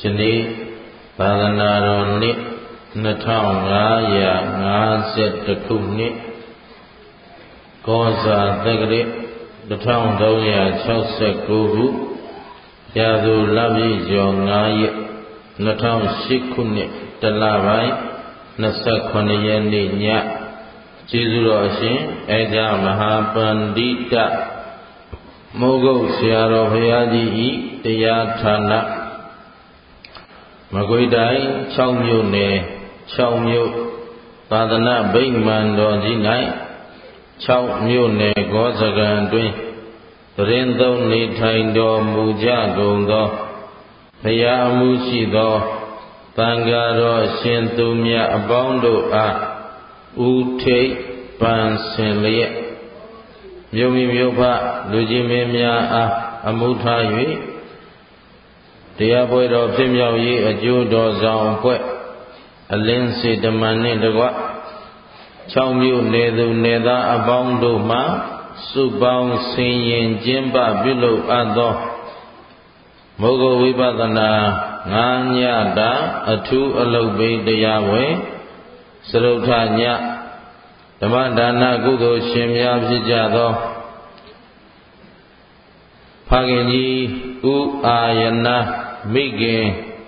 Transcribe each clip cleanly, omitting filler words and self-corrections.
နေ့သာသနာတော်နှစ်2552ခုနှစ်ကောဇာတက္ကရာ1369ခုရာစုလပြည့်ကျော်9ရက်2008ခုနှစ်တလပိုင်း28ရက်နေ့ညကျေးဇူးတော်အရှင်ဧကမဟာပန္တိတမိုးကုတ်ဆရာတော်ဘုရားကြီးဤတရားဌာနမကွေးတိုင်း6မြို့နယ်6မြို့သာသနာဗိမာန်တော်ကြီး၌6မြို့နယ်ဂောဇကံတွင်သရင်သုံးနေထိုင်တော်မူကြကုန်သောဘုရားအမှုရှိသောသံဃာတော်ရှင်သူမြတ်အပေါင်းတို့အားဥထိပ်ပန်ဆင်လျက်မြို့မိမြို့ဖလူကြီးမင်းများအားအမှုထား၍တရားပွဲတော်ဖြစ်မြောက်ရေးအကျိုးတော်ဆောင်အဖွဲ့အလင်းစေတမန်နှင့်တကွ6မြို့နယ်သူနယ်သားအပေါင်းတို့မှစုပေါင်းဆင်ရင်ကျင်းပပြုလုပ်အပ်သောမိုးကုတ်ဝိပဿနာ9ညတာအထူးအလုပ်ပိတရားပွဲစရုထညဓမ္မဒါနကုသိုလ်ရှင်များဖြစ်ကြသောဖခင်ကြီးဥအာယနာမိခင်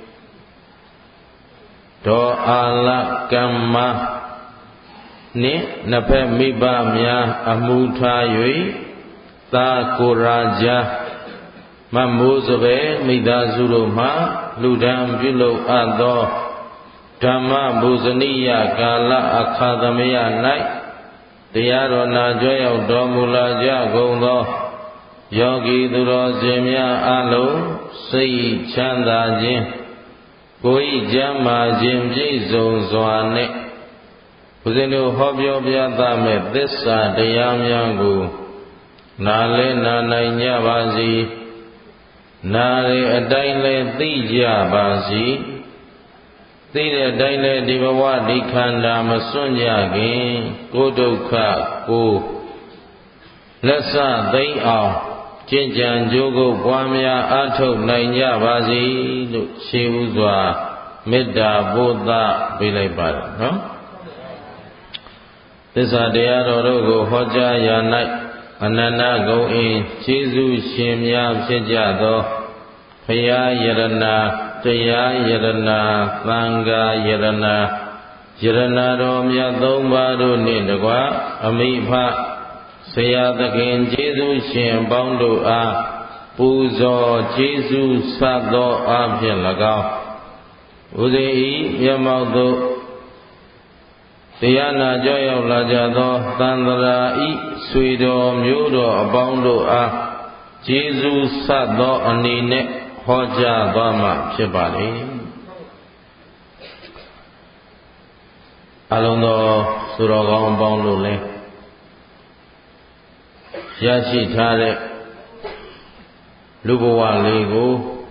ဒေါ်အာလကမ္မနှင့်နှစ်ဖက်မိဘများအမှုထား၍သာကိုရာဇာမမိုးစပယ်မိသားစုတို့မှလူဒန်းပြုလုပ်အပ်သောဓမ္မဘူဇနိယကာလအခါသမယ၌တရားတော်နာကြွရောက်တော်မူလာကြကုန်သောယောဂီသူတော်စင်များအလုံးစိတ်ချမ်းသာခြင်းကိုယ်ဤကျမ်းမာခြင်းပြည့်စုံစွာနှင့်ဘုဇင်တို့ဟောပြောပြသမဲ့သစ္စာတရားများကိုနားလဲနာနိုင်ကြပါစေနားရအတိုင်းလဲသိကြပါစေသိတဲ့အတိုင်းလဲဒီဘဝဒီခန္ဓာမစွန့်ကြခင်ကိုယ်ဒုက္ခကိုလက်စသိမ့်အောင်ကျင့်ကြံကြိုးကုပ်ပွားများအားထုတ်နိုင်ကြပါစေလို့ရှေးဥစွာမေတ္တာပို့သပေးလိုက်ပါတယ်နော်သစ္စာတရားတော်တို့ကိုဟောကြားရာ၌အနန္တဂုဏ်အင်းကျေးဇူးရှင်များဖြစ်ကြသောဘုရားယရဏတရားယရဏသံဃာယရဏယရဏတော်မြတ်သုံးပါးတို့နှင့်တကွအမိဖဆရာသခင်ကျေးဇူးရှင်ပေါင်းတို့အားပူဇော်ကျေးဇူးဆပ်သောအားဖြင့်၎င်းဥဒိဤမျက်မှောက်သို့တရားနာကြောက်ရောက်လာကြသောသံဃာဤဆွေတော်မျိုးတော်အပေါင်းတို့အားကျေးဇူးဆပ်သောအနေနဲ့ဟောကြားသွားမှာဖြစ်ပါလေအလုံးသောသူတော်ကောင်းအပေါင်းတို့လည်းရရှိထားတဲ့လူဘဝလေးကို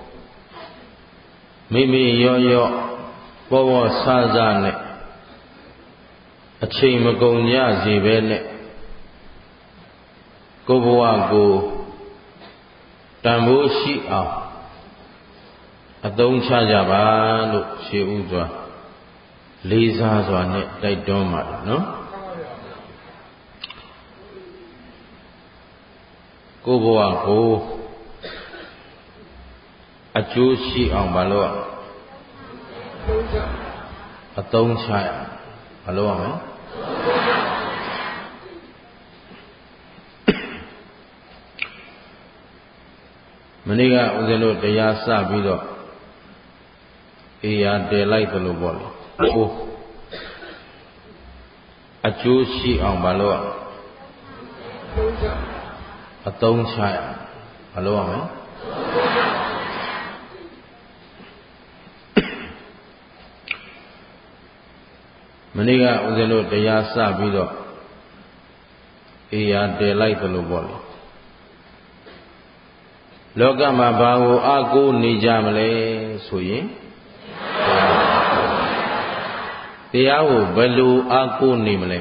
မိမိရော့ရော့ပေါ်ပေါ်ဆဆနဲ့အချိန်မကုန်ကြစေပဲနဲ့ကိုယ်ဘဝကိုတန်ဖိုးရှိအောင်အသုံးချကြပါလို့ရှေးဥစွာလေးစားစွာနဲ့တိုက်တွန်းပါတယ်နော်ကိုယ်ဘဝကိုအကျိုးရှိအောင်မလုပ်အသုံးချရမလုပ်ရမယ်မနေ့ကဦးဇင်းတို့တရားစပြီးတော့အေးရတည်လိုက်သလိုပေါ့လေကိုအကျိုးရှိအောင်မလုပ်အသုံးချရမလုပ်ရမယ်မနေ့ကဦးဇင်းတို့တရားစပြီးတော့အေးရတည်လိုက်သလိုပေါ့လေလောကမှာဘာကိုအားကိုးနေကြမလဲဆိုရင်တရားကိုဘယ်လိုအားကိုးနေမလဲ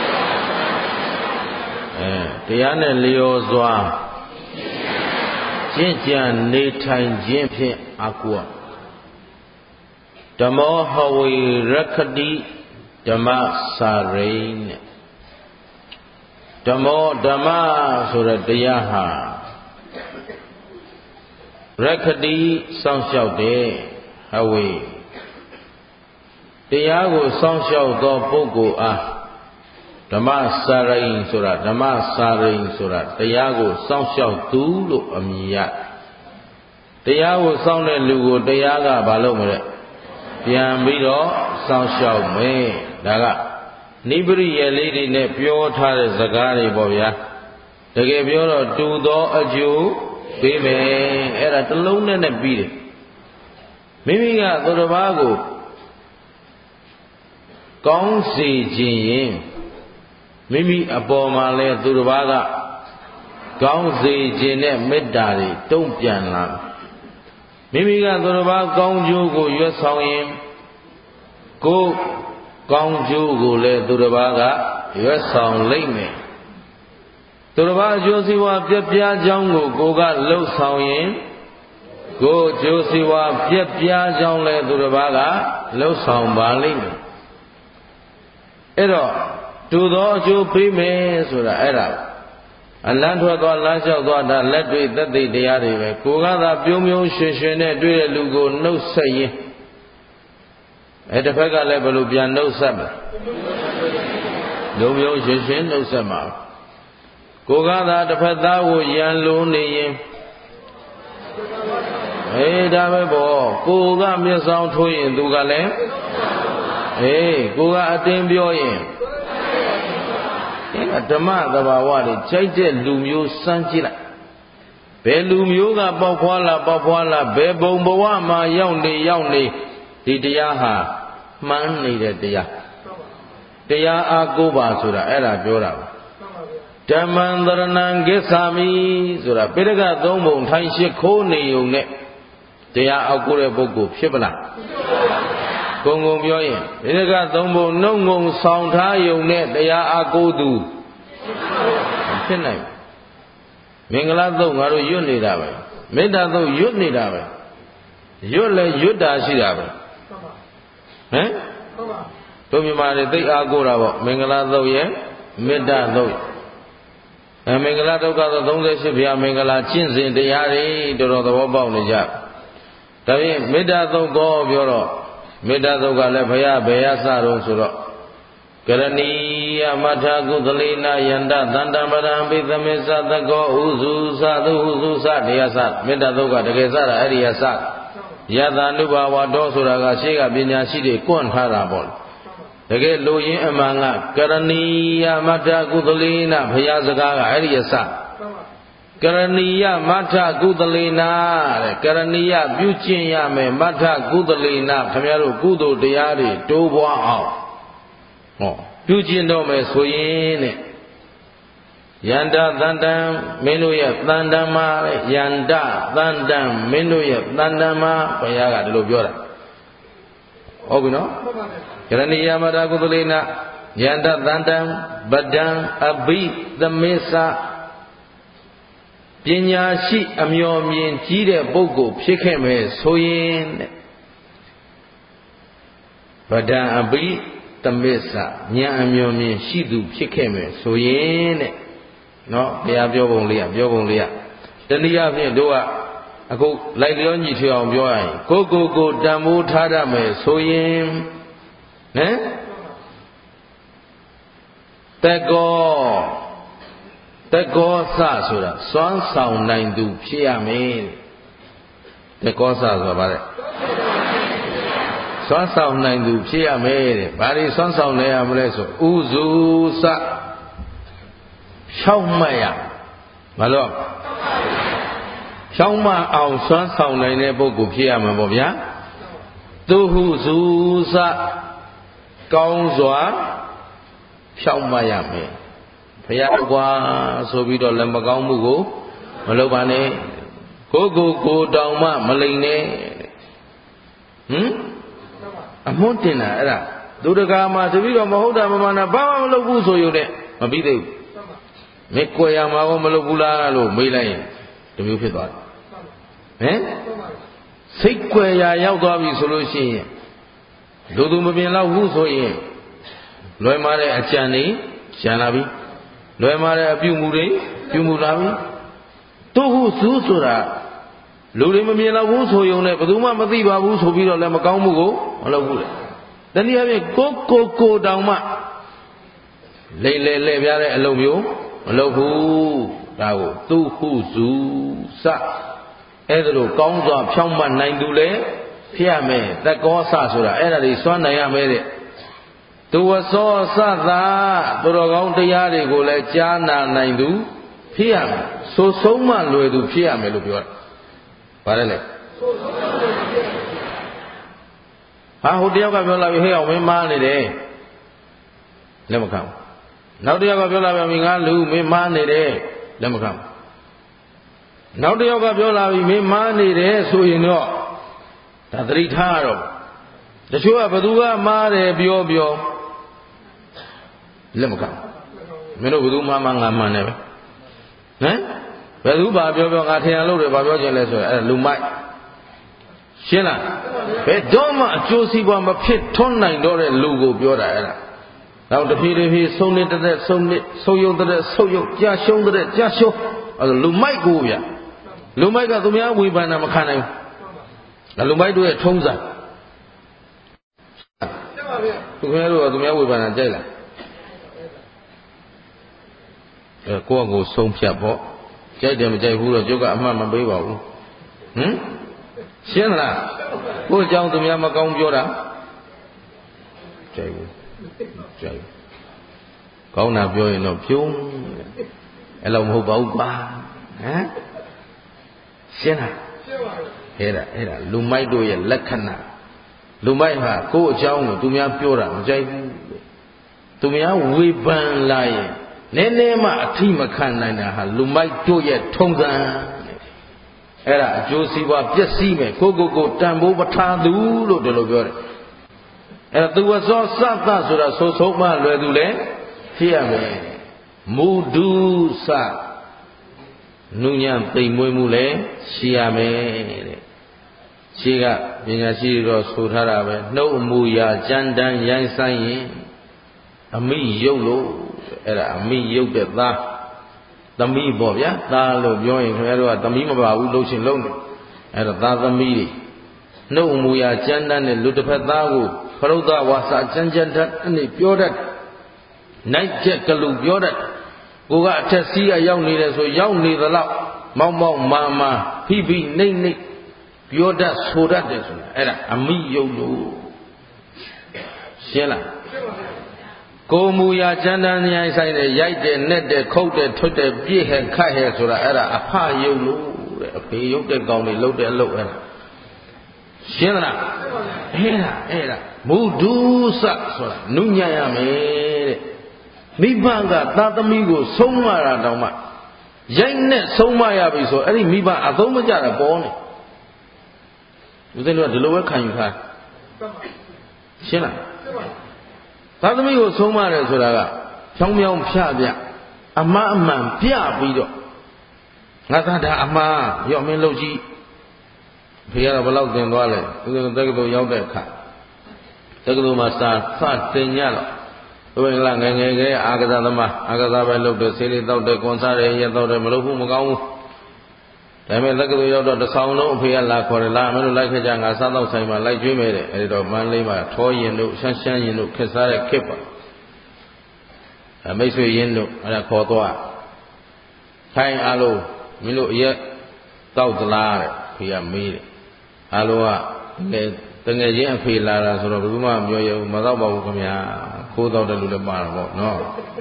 တရားနဲ့လျော်စွာကျင့်ကြံနေထိုင်ခြင်းဖြင့်အားကိုးဓမ္မောဟဝေရခတိဓမ္မစာရိနဲ့ဓမ္မောဓမ္မဆိုတဲ့တရားဟာရခတိစောင့်ရှောက်တယ်ဟဝေတရားကိုစောင့်ရှောက်သောပုဂ္ဂိုလ်အားဓမ္မစာရိဆိုတာဓမ္မစာရိဆိုတာတရားကိုစောင့်ရှောက်သူလို့အမည်ရတရားကိုစောင့်တဲ့လူကိုတရားကဘာလို့မလဲပြန်ပြီးတော့စောင့်ရှောက်မယ်ဒါကနိဗ္ဗရိယလေးတွေနဲ့ပြောထားတဲ့စကားတွေပေါ့ဗျာတကယ်ပြောတော့တူသောအကျိုးပေးမယ်အဲ့ဒါတစ်လုံးနဲ့ပြီးတယ်မိမိကသူတစ်ပါးကိုကောင်းစေခြင်းရင်မိမိအပေါ်မှာလဲသူတစ်ပါးကကောင်းစေခြင်းနဲ့မေတ္တာတွေတုံ့ပြန်လာမိမိကသူတစ်ပါးကောင်းကျိုးကိုရွတ်ဆောင်ရင်ကိုယ်ကောင်းကျိုးကိုလည်းသူတစ်ပါးကရွတ်ဆောင်လိမ့်မယ်သူတစ်ပါးအကျိုးစီးပွားပြည့်ပြားကြောင်းကိုကိုယ်ကလှုပ်ဆောင်ရင်ကိုယ်အကျိုးစီးပွားပြည့်ပြားကြောင်းလည်းသူတစ်ပါးကလှုပ်ဆောင်ပါလိမ့်မယ်အဲ့တော့တူသောအကျိုးပေးမယ်ဆိုတာအဲ့ဒါအလန်းထွက်သွားလမ်းလျှောက်သွားတာလက်တွေ့သက်သေတရားတွေပဲကိုယ်ကသာပြုံးပြုံးရွှင်ရွှင်နဲ့တွေ့တဲ့လူကိုနှုတ်ဆက်ရင်အဲ့တစ်ဖက်ကလည်းဘယ်လိုပြန်နှုတ်ဆက်မလဲလုံးပြုံးရွှင်ရွှင်နှုတ်ဆက်မှာကိုယ်ကသာတစ်ဖက်သားကိုရန်လုံးနေရင်ဒါပဲပေါ့ကိုယ်ကမျက်စောင်းထိုးရင်သူကလည်းကိုယ်ကအတင်းပြောရင်ဓမ္မသဘာဝတွေကြိုက်တဲ့လူမျိုးစမ်းကြည့်လိုက်ဘယ်လူမျိုးကပေါက်ဖွာလာဘယ်ဘုံဘဝမှာရောက်နေဒီတရားဟာမှန်းနေတဲ့တရားအားကိုးပါဆိုတာအဲ့ဒါပြောတာပါဓမ္မံသရဏံကိစ္ဆာမိဆိုတာပိဋကသုံးပုံထိုင်ရှိခိုးနေုံနဲ့တရားအောက်ကိုးတဲ့ပုဂ္ဂိုလ်ဖြစ်ပလားဂုံပြောရင်ပိဋကသုံးပုံနှုတ်ငုံဆောင်ထားယုံနဲ့တရားအားကိုးသူဖြစ်နိုင်မင်္ဂလာသုတ်ငါတို့ရွတ်နေတာပဲမေတ္တာသုတ်ရွတ်နေတာပဲရွတ်လဲရွတ်တာရှိတာပဲဟမ်တို့မြန်မာတွေသိအားကိုးတာပေါ့မင်္ဂလာသုတ်ရဲ့မေတ္တာသုတ်မင်္ဂလာဒုက္ခသော38ဘုရားမင်္ဂလာကျင့်စဉ်တရားတွေတော်တော်သဘောပေါက်နေကြဒါဖြင့်မေတ္တာသုတ်ကိုပြောတော့မေတ္တာသုတ်ကလည်းဘုရားဘယ်ရစတော့ဆိုတော့ကရဏီယမထကုသလေနယန္တသန္တမရံပိသမေသတကောဥစုသသုဟုစုသတရားစမေတ္တာသုတ်ကတကယ်စတာအဲ့ဒီရစယတအနုဘာဝတော်ဆိုတာကရှေ့ကပညာရှိတွေကွန့်ထားတာပေါ့တကယ်လိုရင်းအမှန်ကကရဏီယမထကုသလေနဘုရားစကားကအဲ့ဒီရစကရဏီယမထကုသလေနတဲ့ကရဏီယပြုကျင့်ရမယ်မထကုသလေနခင်ဗျားတို့ကုသိုလ်တရားတွေတိုးပွားအောင်ပြုကျင့်တော့မယ်ဆိုရင်တဲ့ယန္တသန္တံမင်းတို့ရဲ့သန္တံမှာယန္တသန္တံမင်းတို့ရဲ့သန္တံမှာဘုရားကဒီလိုပြောတာဟုတ်ပြီနော်ကရဏီယမထကုသလေနယန္တသန္တံဗဒံအဘိသမစ္ဆပညာရှိအမျှော်မြင်ကြီးတဲ့ပုဂ္ဂိုလ်ဖြစ်ခဲ့မယ်ဆိုရင်တဲ့ဗဒံအဘိသမစ္ဆဉာဏ်အမျှော်မြင်ရှိသူဖြစ်ခဲ့မယ်ဆိုရင်တဲ့နော်ဘုရားပြောပုံလေးကတနည်းအားဖြင့်တို့ကအခုလိုက်လျောညီထွေအောင်ပြောရရင်ကိုတန်ဖိုးထားရမယ်ဆိုရင်ဟမ်တကောစဆိုတာစွမ်းဆောင်နိုင်သူဖြစ်ရမယ်တကောစဆိုတာဗါတဲ့စွမ်းဆောင်နိုင်သူဖြစ်ရမယ်တဲ့ဘာတွေစွမ်းဆောင်နိုင်ရမလဲဆိုဥစုစဖြောက်မှတ်ရဘာလို့ဖြောက်မှတ်အောင်စွမ်းဆောင်နိုင်တဲ့ပုဂ္ဂိုလ်ဖြစ်ရမှာပေါ့ဗျာသူဟုစုစကောင်းစွာဖြောက်မှတ်ရမယ်ဘုရားကွာဆိုပြီးတော့လည်းမကောင်းမှုကိုမလုပ်ပါနဲ့ကိုတောင်မှမလိမ်နဲ့အမွန်းတင်တာအဲ့ဒါသူတကာမှာတပည့်တော်မဟုတ်တာမမှန်တာဘာမှမလုပ်ဘူးဆိုရုံနဲ့မပြီးသေးဘူးမကွယ်ရမှာကောမလုပ်ဘူးလားလို့မေးလိုက်ရင်တမျိုးဖြစ်သွားတယ်စိတ်ကွယ်ရာရောက်သွားပြီဆိုလို့ရှိရင်လူသူမမြင်တော့ဘူးဆိုရင်လွယ်မာတဲ့အကြံတွေကျန်လာပြီလွယ်မာတဲ့အပြုမှုတွေပြုမှုလာပြီတို့ဟုစုဆိုတာလူတွေမမြင်တော့ဘူးဆိုရုံနဲ့ဘယ်သူမှမသိပါဘူးဆိုပြီးတော့လည်းမကောင်းမှုကိုမလုပ်ဘူးလေတနည်းအားဖြင့်ကိုတောင်မှလိမ့်လေလှည့်ပြတဲ့အလုပ်မျိုးမလုပ်ဘူးဒါကိုသူဟုစုစအဲ့ဒါလိုကောင်းစွာဖြောင့်မတ်နိုင်သူလေဖြစ်ရမယ်တကောစဆိုတာအဲ့ဒါတွေစွမ်းနိုင်ရမယ်တဲ့သူဝစောစသာသူတော်ကောင်းတရားတွေကိုလည်းကြားနာနိုင်သူဖြစ်ရမယ်ဆိုဆုံးမလွယ်သူဖြစ်ရမယ်လို့ပြောတာဗါတယ်လေဟာဟိုတယောက်ကပြောလာပြီဟဲ့အောင်မင်းမားနေတယ်လက်မခံနောက်တယောက်ကပြောလာပြီငါလူမင်းမားနေတယ်လက်မခံနောက်တယောက်ကပြောလာပြီမင်းမားနေတယ်ဆိုရင်တော့ဒါသတိထားတော့တချို့ကဘသူကမားတယ်ပြောလက်မခံမင်းတို့ဘသူမားငါမှန်တယ်ပဲဘယ်သူဘာပြောငါထင်ရလို့တယ်ဘာပြောချင်လဲဆိုရင်အဲ့လူမိုက်ရှင်းလားဘယ်တော့မှအကျိုးစီးပွားမဖြစ်ထွန်းနိုင်တော့တဲ့လူကိုပြောတာအဲ့ဒါနောက်တဖြည်းဖြည်းဆုံးနေတဲ့ဆုံးယုတ်တဲ့ဆုံးယုတ်ကြာရှုံးတဲ့ကြာရှုံးအဲ့လူမိုက်ကိုဗျလူမိုက်ကသူများဝေဖန်တာမခံနိုင်ဘူးလူမိုက်တို့ရဲ့ထုံးစံသူများတို့ကသူများဝေဖန်တာကြိုက်လားကိုယ့်ကိုဆုံးဖြတ်ပေါ့ကြိုက်တယ်မကြိုက်ဘူးတော့ကျုပ်ကအမှတ်မပေးပါဘူးရှင်းလားကိုယ့်အကြောင်းသူများမကောင်းပြောတာကြိုက်ဘူးကောင်းတာပြောရင်တော့ပြုံးအဲ့လိုမဟုတ်ပါဘူးကွာရှင်းလားအဲ့ဒါလူမိုက်တို့ရဲ့လက္ခဏာလူမိုက်ဟာကိုယ့်အကြောင်းကိုသူများပြောတာမကြိုက်ဘူးသူများဝေဖန်လာရင်နည်းနည်းမှအထိမခံနိုင်တာဟာလူမိုက်တို့ရဲ့ထုံးစံအဲ့ဒါအကျိုးစီးပွားပျက်စီးမယ်ကိုတန်ဖိုးပထားသူလို့ဒီလိုပြောတယ်အဲ့သူဝစောစသဆိုတာဆိုဆုံးမလွယ်သူလေဖြစ်ရမယ်မူဒုစနုညံသိမ်မွေးမှုလေရှိရမယ်တဲ့ရှိကပညာရှိတော့ဆိုထားတာပဲနှုတ်အမူအရာကြမ်းတမ်းရိုင်းဆိုင်ရင်အမိယုတ်လို့အဲ့ဒါအမိယုတ်တဲ့သားသမီးပေါ့ဗျာသားလို့ပြောရင်ခင်ဗျားတို့ကသမီးမပါဘူးလို့ရှင်လုံးတယ်အဲ့ဒါသားသမီးတွေနှုတ်အမူအရာကြမ်းတမ်းတဲ့လူတစ်ဖက်သားကိုခရုဒ္ဒဝါစာကြမ်းတမ်းအနေပြောတတ်နိုင်ချက်ကလူပြောတတ်ကိုကအထက်စီးရရောက်နေတယ်ဆိုရောက်နေသလောက်မောက်မာဖိနှိမ့်ပြောတတ်ဆိုတတ်တယ်ဆိုတာအဲ့ဒါအမိယုတ်လို့ရှင်းလားကိုမူရာချမ်းတန်းဉာဏ်ဆိုင်တဲ့ရိုက်တယ်နဲ့တယ်ခုတ်တယ်ထွတ်တယ်ပြည့်ဟဲ့ခတ်ဟဲ့ဆိုတာအဲ့ဒါအဖယုတ်လို့တဲ့အဖေယုတ်တဲ့ကောင်တွေလှုပ်တဲ့အလုပ်အဲ့ဒါရှင်းလားအဲ့ဒါမုဒုစဆိုတာနုညံ့ရမယ်တဲ့မိဘကသာသမီကိုဆုံးမတာတောင်မှရိုက်နဲ့ဆုံးမရပြီဆိုအဲ့ဒီမိဘအသုံးမကျတာပေါ်နေဦးဇင်းတို့ကဒီလိုပဲခံယူထားရှင်းလားသာသမီကိုဆုံးမတယ်ဆိုတာကဖြောင်းဖြောင်းဖြပြအမှားအမှန်ပြပြီးတော့ငါသာဒါအမှားရော့မင်းလုပ်ကြည့်ဖေကတော့ဘယ်လောက်သင်သွားလဲဦးဇင်းတက္ကသိုလ်ရောက်တဲ့အခါတက္ကသိုလ်မှာစာသင်ညတော့ဘယ်လိုလဲငယ်ကအာကစားသမားအာကစားပဲလုပ်တယ်ဆေးလေးတောက်တယ်ကွန်ဆာတွေရက်တောက်တယ်မလုပ်ဘူးမကောင်းဘူးဒါပေမဲ့တက္ကသိုလ်ရောက်တော့တစ်ဆောင်လုံးအဖေကလာခေါ်တယ်လာမင်းတို့လိုက်ခဲ့ကြငါစားတော့ဆိုင်မှာလိုက်ကျွေးမယ်တဲ့အဲဒီတော့မန်းလေးမှာထောရင်တို့ရှမ်းရင်တို့ခက်စားတဲ့ခက်ပါမိတ်ဆွေရင်းတို့အဲ့ဒါခေါ်သွားထိုင်အားလုံးမင်းတို့အရက်တောက်သလားတဲ့ဖေကမေးတယ်အားလုံးကတငယ်ချင်းအဖေလာတာဆိုတော့ဘယ်သူမှမပြောရဘူးမတော့ပါဘူးခင်ဗျာခိုးတော့တဲ့လူလည်းပါတော့နော်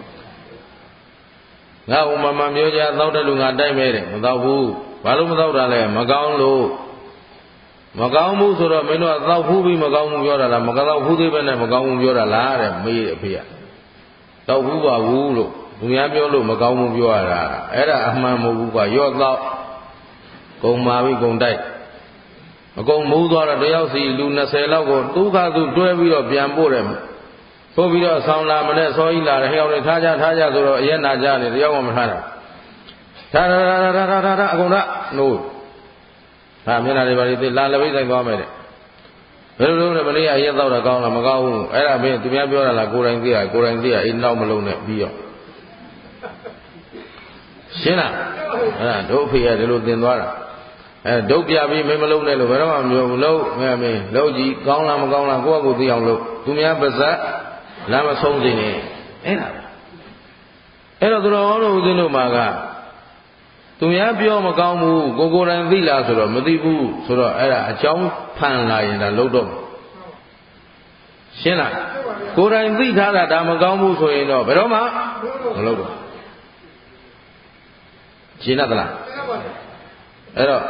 ငါ့ဥမမမျိုးကြတောက်တဲ့လူငါတိုက်မဲတယ်မတော့ဘူးဘာလို့မတော့တာလဲမကောင်းလို့မကောင်းဘူးဆိုတော့မင်းတို့ကတောက်ဖူးပြီးမကောင်းဘူးပြောတာလားမကောင်းဖူးသေးပဲနဲ့မကောင်းဘူးပြောတာလားတဲ့မေးတယ်အဖေကတောက်ဖူးပါဘူးလို့သူများပြောလို့မကောင်းဘူးပြောရတာအဲ့ဒါအမှန်မဟုတ်ဘူးကွာရော့တော့ဂုံမာပြီးဂုံတိုက်အကုန်မူးသွားတော့တယောက်စီလူ20လောက်ကိုသူခါသူတွဲပြီးတော့ပြန်ပို့တယ်ပို့ပြီးတော့ဆောင်းလာမနဲ့စောကြီးလာတယ်ဟဲ့အောင်ထားကြဆိုတော့အရက်နာကြနေတယောက်မှမထားတာထားအကုန်ထားနိုးဟာမျက်နှာတွေပါလေသိလာလက်ပိတ်ဆိုင်သွားမယ်တဲ့ဘယ်လိုလုပ်လဲမလေးအရင်တော့ကောင်းလားမကောင်းဘူးအဲ့ဒါမင်းသူများပြောတာလားကိုယ်တိုင်သိရအိမ်နောက်မလုံးနဲ့ပြီးရောရှင်းလားအဲ့ဒါတို့ဖေရဒီလိုသင်သွားတာအဲဒုတ်ပြပြီးမင်းမလုံးနဲ့လို့ဘယ်တော့မှမပြောဘူးလို့မင်းလုံးကြည့်ကောင်းလားမကောင်းလားကိုယ့်အကိုသိအောင်လို့သူများပါဇက်လမ်းမဆုံးစေနဲ့အဲ့ဒါအဲ့တော့သူတော်ဟောလို့ဦးဇင်းတို့မှာကသူများပြောမကောင်းဘူးကိုယ်တိုင်သိလားဆိုတော့မသိဘူးဆိုတော့အဲ့ဒါအကြောင်းဖန်လာရင်ဒါလုံးတော့ရှင်းလားကိုယ်တိုင်သိထားတာဒါမကောင်းဘူးဆိုရင်တော့ဘယ်တော့မှမလုပ်တော့ရှင်းသလားအဲ့တော့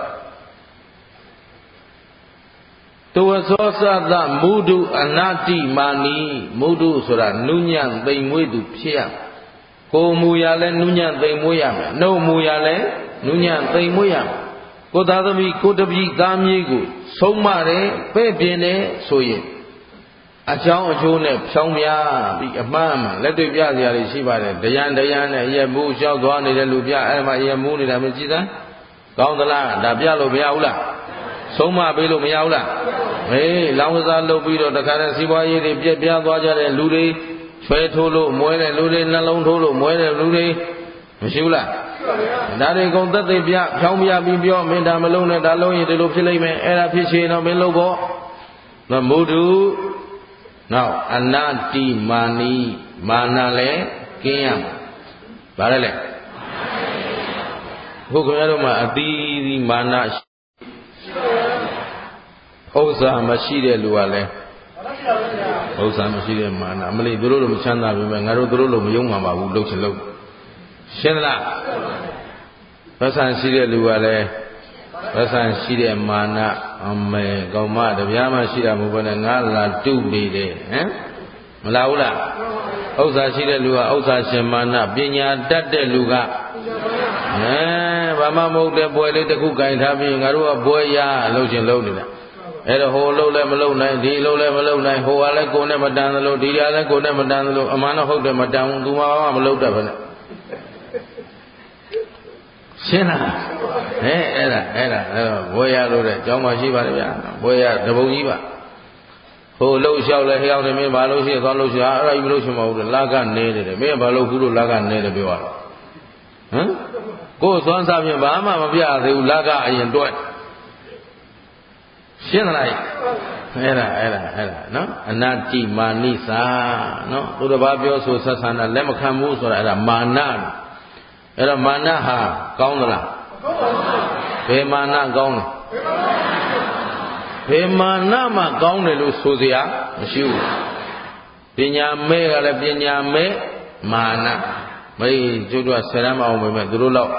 တုဝသောသသမုဒုအနတ္တိမာနီမုဒုဆိုတာနုညံ့သိမ်မွေးသူဖြစ်ရကိုယ်မူရလဲနုညံ့သိမ်မွေးရမယ်နှုတ်မူရလဲနုညံ့သိမ်မွေးရမယ်ကိုသားသမီးကိုတပည့်သားမြေးကိုဆုံးမတယ်ပဲ့ပြင်းတယ်ဆိုရင်အကြောင်းအကျိုးနဲ့ဖြောင်းပြပြီးအမှန်မှန်လက်တွေ့ပြစရာတွေရှိပါတယ်တရားနဲ့ရက်မှုလျှောက်သွားနေတဲ့လူပြအဲ့မှာရက်မှုနေတာမကြည့်သမ်းကောင်းသလားဒါပြလို့မရဘူးလားဆုံးမပေးလို့မရဘူးလားအေးလောင်းကစားလုပ်ပြီးတော့တခါတည်းစီးပွားရေးတွေပြက်ပြားသွားကြတဲ့လူတွေချွဲထိုးလို့မွဲတဲ့လူတွေနှလုံးထိုးလို့မွဲတဲ့လူတွေမရှိဘူးလားဒါတွေကုန်သက်သေပြဖြောင်းပြပြီးပြောမင်းဒါမလုံးနဲ့ဒါလုံးရင်ဒီလိုဖြစ်လိမ့်မယ်အဲ့ဒါဖြစ်ချင်တော့မင်းလုပ်ဖို့မုဒုနောက်အနတ္တိမာနီမာနလည်းကင်းရမှာဗါလဲခုခင်ဗျားတို့မှာအသီးမာနဥစ္စာမရှိတဲ့လူကလည်းဥစ္စာမရှိတဲ့မာနအမလေးသူတို့လိုမချမ်းသာပြီမဲ့ငါတို့သူတို့လိုမယုံမှပါဘူးလှုပ်ချင်လှုပ်ရှင်းသလားပတ်စံရှိတဲ့လူကလည်းပတ်စံရှိတဲ့မာနအမေကောင်မတပြားမှရှိတာမဟုတ်ဘဲနဲ့ငါလာတုနေတယ်ဟမ်မလားဘူးလားဥစ္စာရှိတဲ့လူကဥစ္စာရှင်မာနပညာတတ်တဲ့လူကဘာမှမဟုတ်တဲ့ပွဲလေးတစ်ခုကင်ထားပြီးငါတို့ကပွဲရလှုပ်ရှင်လှုပ်နေတာအဲ့တော့ဟိုလှုပ်လည်းမလှုပ်နိုင်ဒီလှုပ်လည်းမလှုပ်နိုင်ဟိုကလည်းကိုယ်နဲ့မတန်သလိုဒီကလည်းကိုယ်နဲ့မတန်သလိုအမှန်တော့ဟုတ်တယ်မတန်ဘူးသူမှဘာမှမလှုပ်တတ်ဘူးနဲ့ရှင်းလားအဲ့တော့ဘွယ်ရလို့တဲ့ကျောင်းမှာရှိပါလေဗျာဘွယ်ရတပုံကြီးပါဟိုလှုပ်လျှောက်လဲဟျောက်တယ်မင်းဘာလို့ရှိသွားလို့ရှိအဲ့ဒါကြီးမလို့ရှိမဟုတ်ဘူးလာကနေတယ်မင်းဘာလို့ခုလို့လာကနေတယ်ပြောရဟမ်ကိုယ်သွမ်းစားဖြင့်ဘာမှမပြသေးဘူးလာကအရင်တွက်ရှင်းသလားအဲ့ဒါနော်အနတ္တိမာနိစာနော်သူတစ်ပါးပြောဆိုဆက်ဆံတာလက်မခံဘူးဆိုတာအဲ့ဒါမာနအဲ့တော့မာနဟာကောင်းသလားဘယ်မာနကောင်းလဲဘယ်မာနမှကောင်းတယ်လို့ဆိုစရာမရှိဘူးပညာမဲ့ကလည်းပညာမဲ့မာနမေးကျွတ်ဆယ်တန်းမအောင်ပဲမဲ့သူတို့တော့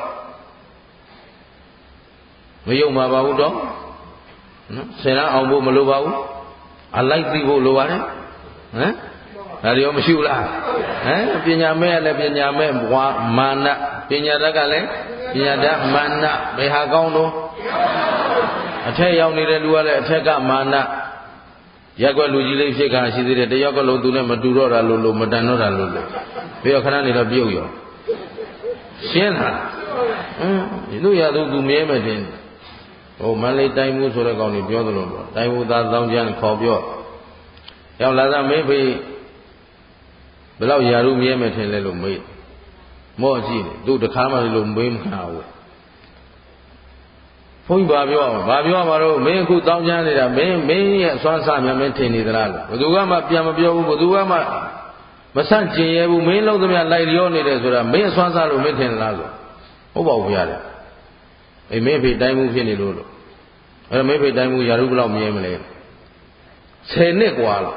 မယုံပါဘူးတော့နော်ဆယ်တန်းအောင်ဖို့မလိုပါဘူးအလိုက်သိဖို့လိုပါတယ်ဟမ်ဒါရောမရှိဘူးလားပညာမဲ့ကလည်းပညာမဲ့မာနပညာတတ်ကလည်းပညာတတ်မာနဘယ်ဟာကောင်းတော့အထက်ရောက်နေတဲ့လူကလည်းအထက်ကမာနရက်ွက်လူကြီးလေးဖြစ်ခါရှိသေးတယ်တယောက်ကလုံးသူနဲ့မတူတော့တာလို့မတန်တော့တာလို့ပြီးတော့ခဏနေတော့ပြုတ်ရောရှင်းလားလူရသူမြဲမယ်တင်ဟိုမန္တလေးတိုင်းမှုဆိုတဲ့ကောင်ကြီးပြောသလိုပေါ့တိုင်းမှုသားသောင်းကျန်းခေါ်ပြောရောက်လာသားမင်းဖေးဘယ်လောက်ယာရုမြဲမယ်ထင်လဲလို့မေးမော့ကြည့်တယ်သူတခါမှလို့မေးမခံဘူးဘုန်းကြီးဘာပြောမှာတော့မင်းအခုတောင်းချမ်းနေတာမင်းရဲ့ဆွမ်းစားများမင်းထင်နေသလားလို့ဘယ်သူကမှပြန်မပြောဘူးဘယ်သူကမှမဆန့်ကျင်ရဘူးမင်းလုံးသမျှလိုက်လျောနေတယ်ဆိုတာမင်းဆွမ်းစားလို့မင်းထင်သလားဆိုဟုတ်ပါဘူးဗျာတဲ့အေးမင်းဖေတိုင်းမှုဖြစ်နေလို့အဲ့တော့မင်းဖေတိုင်းမှုယာရုဘယ်လောက်မြဲမလဲ10နှစ်กว่าလို့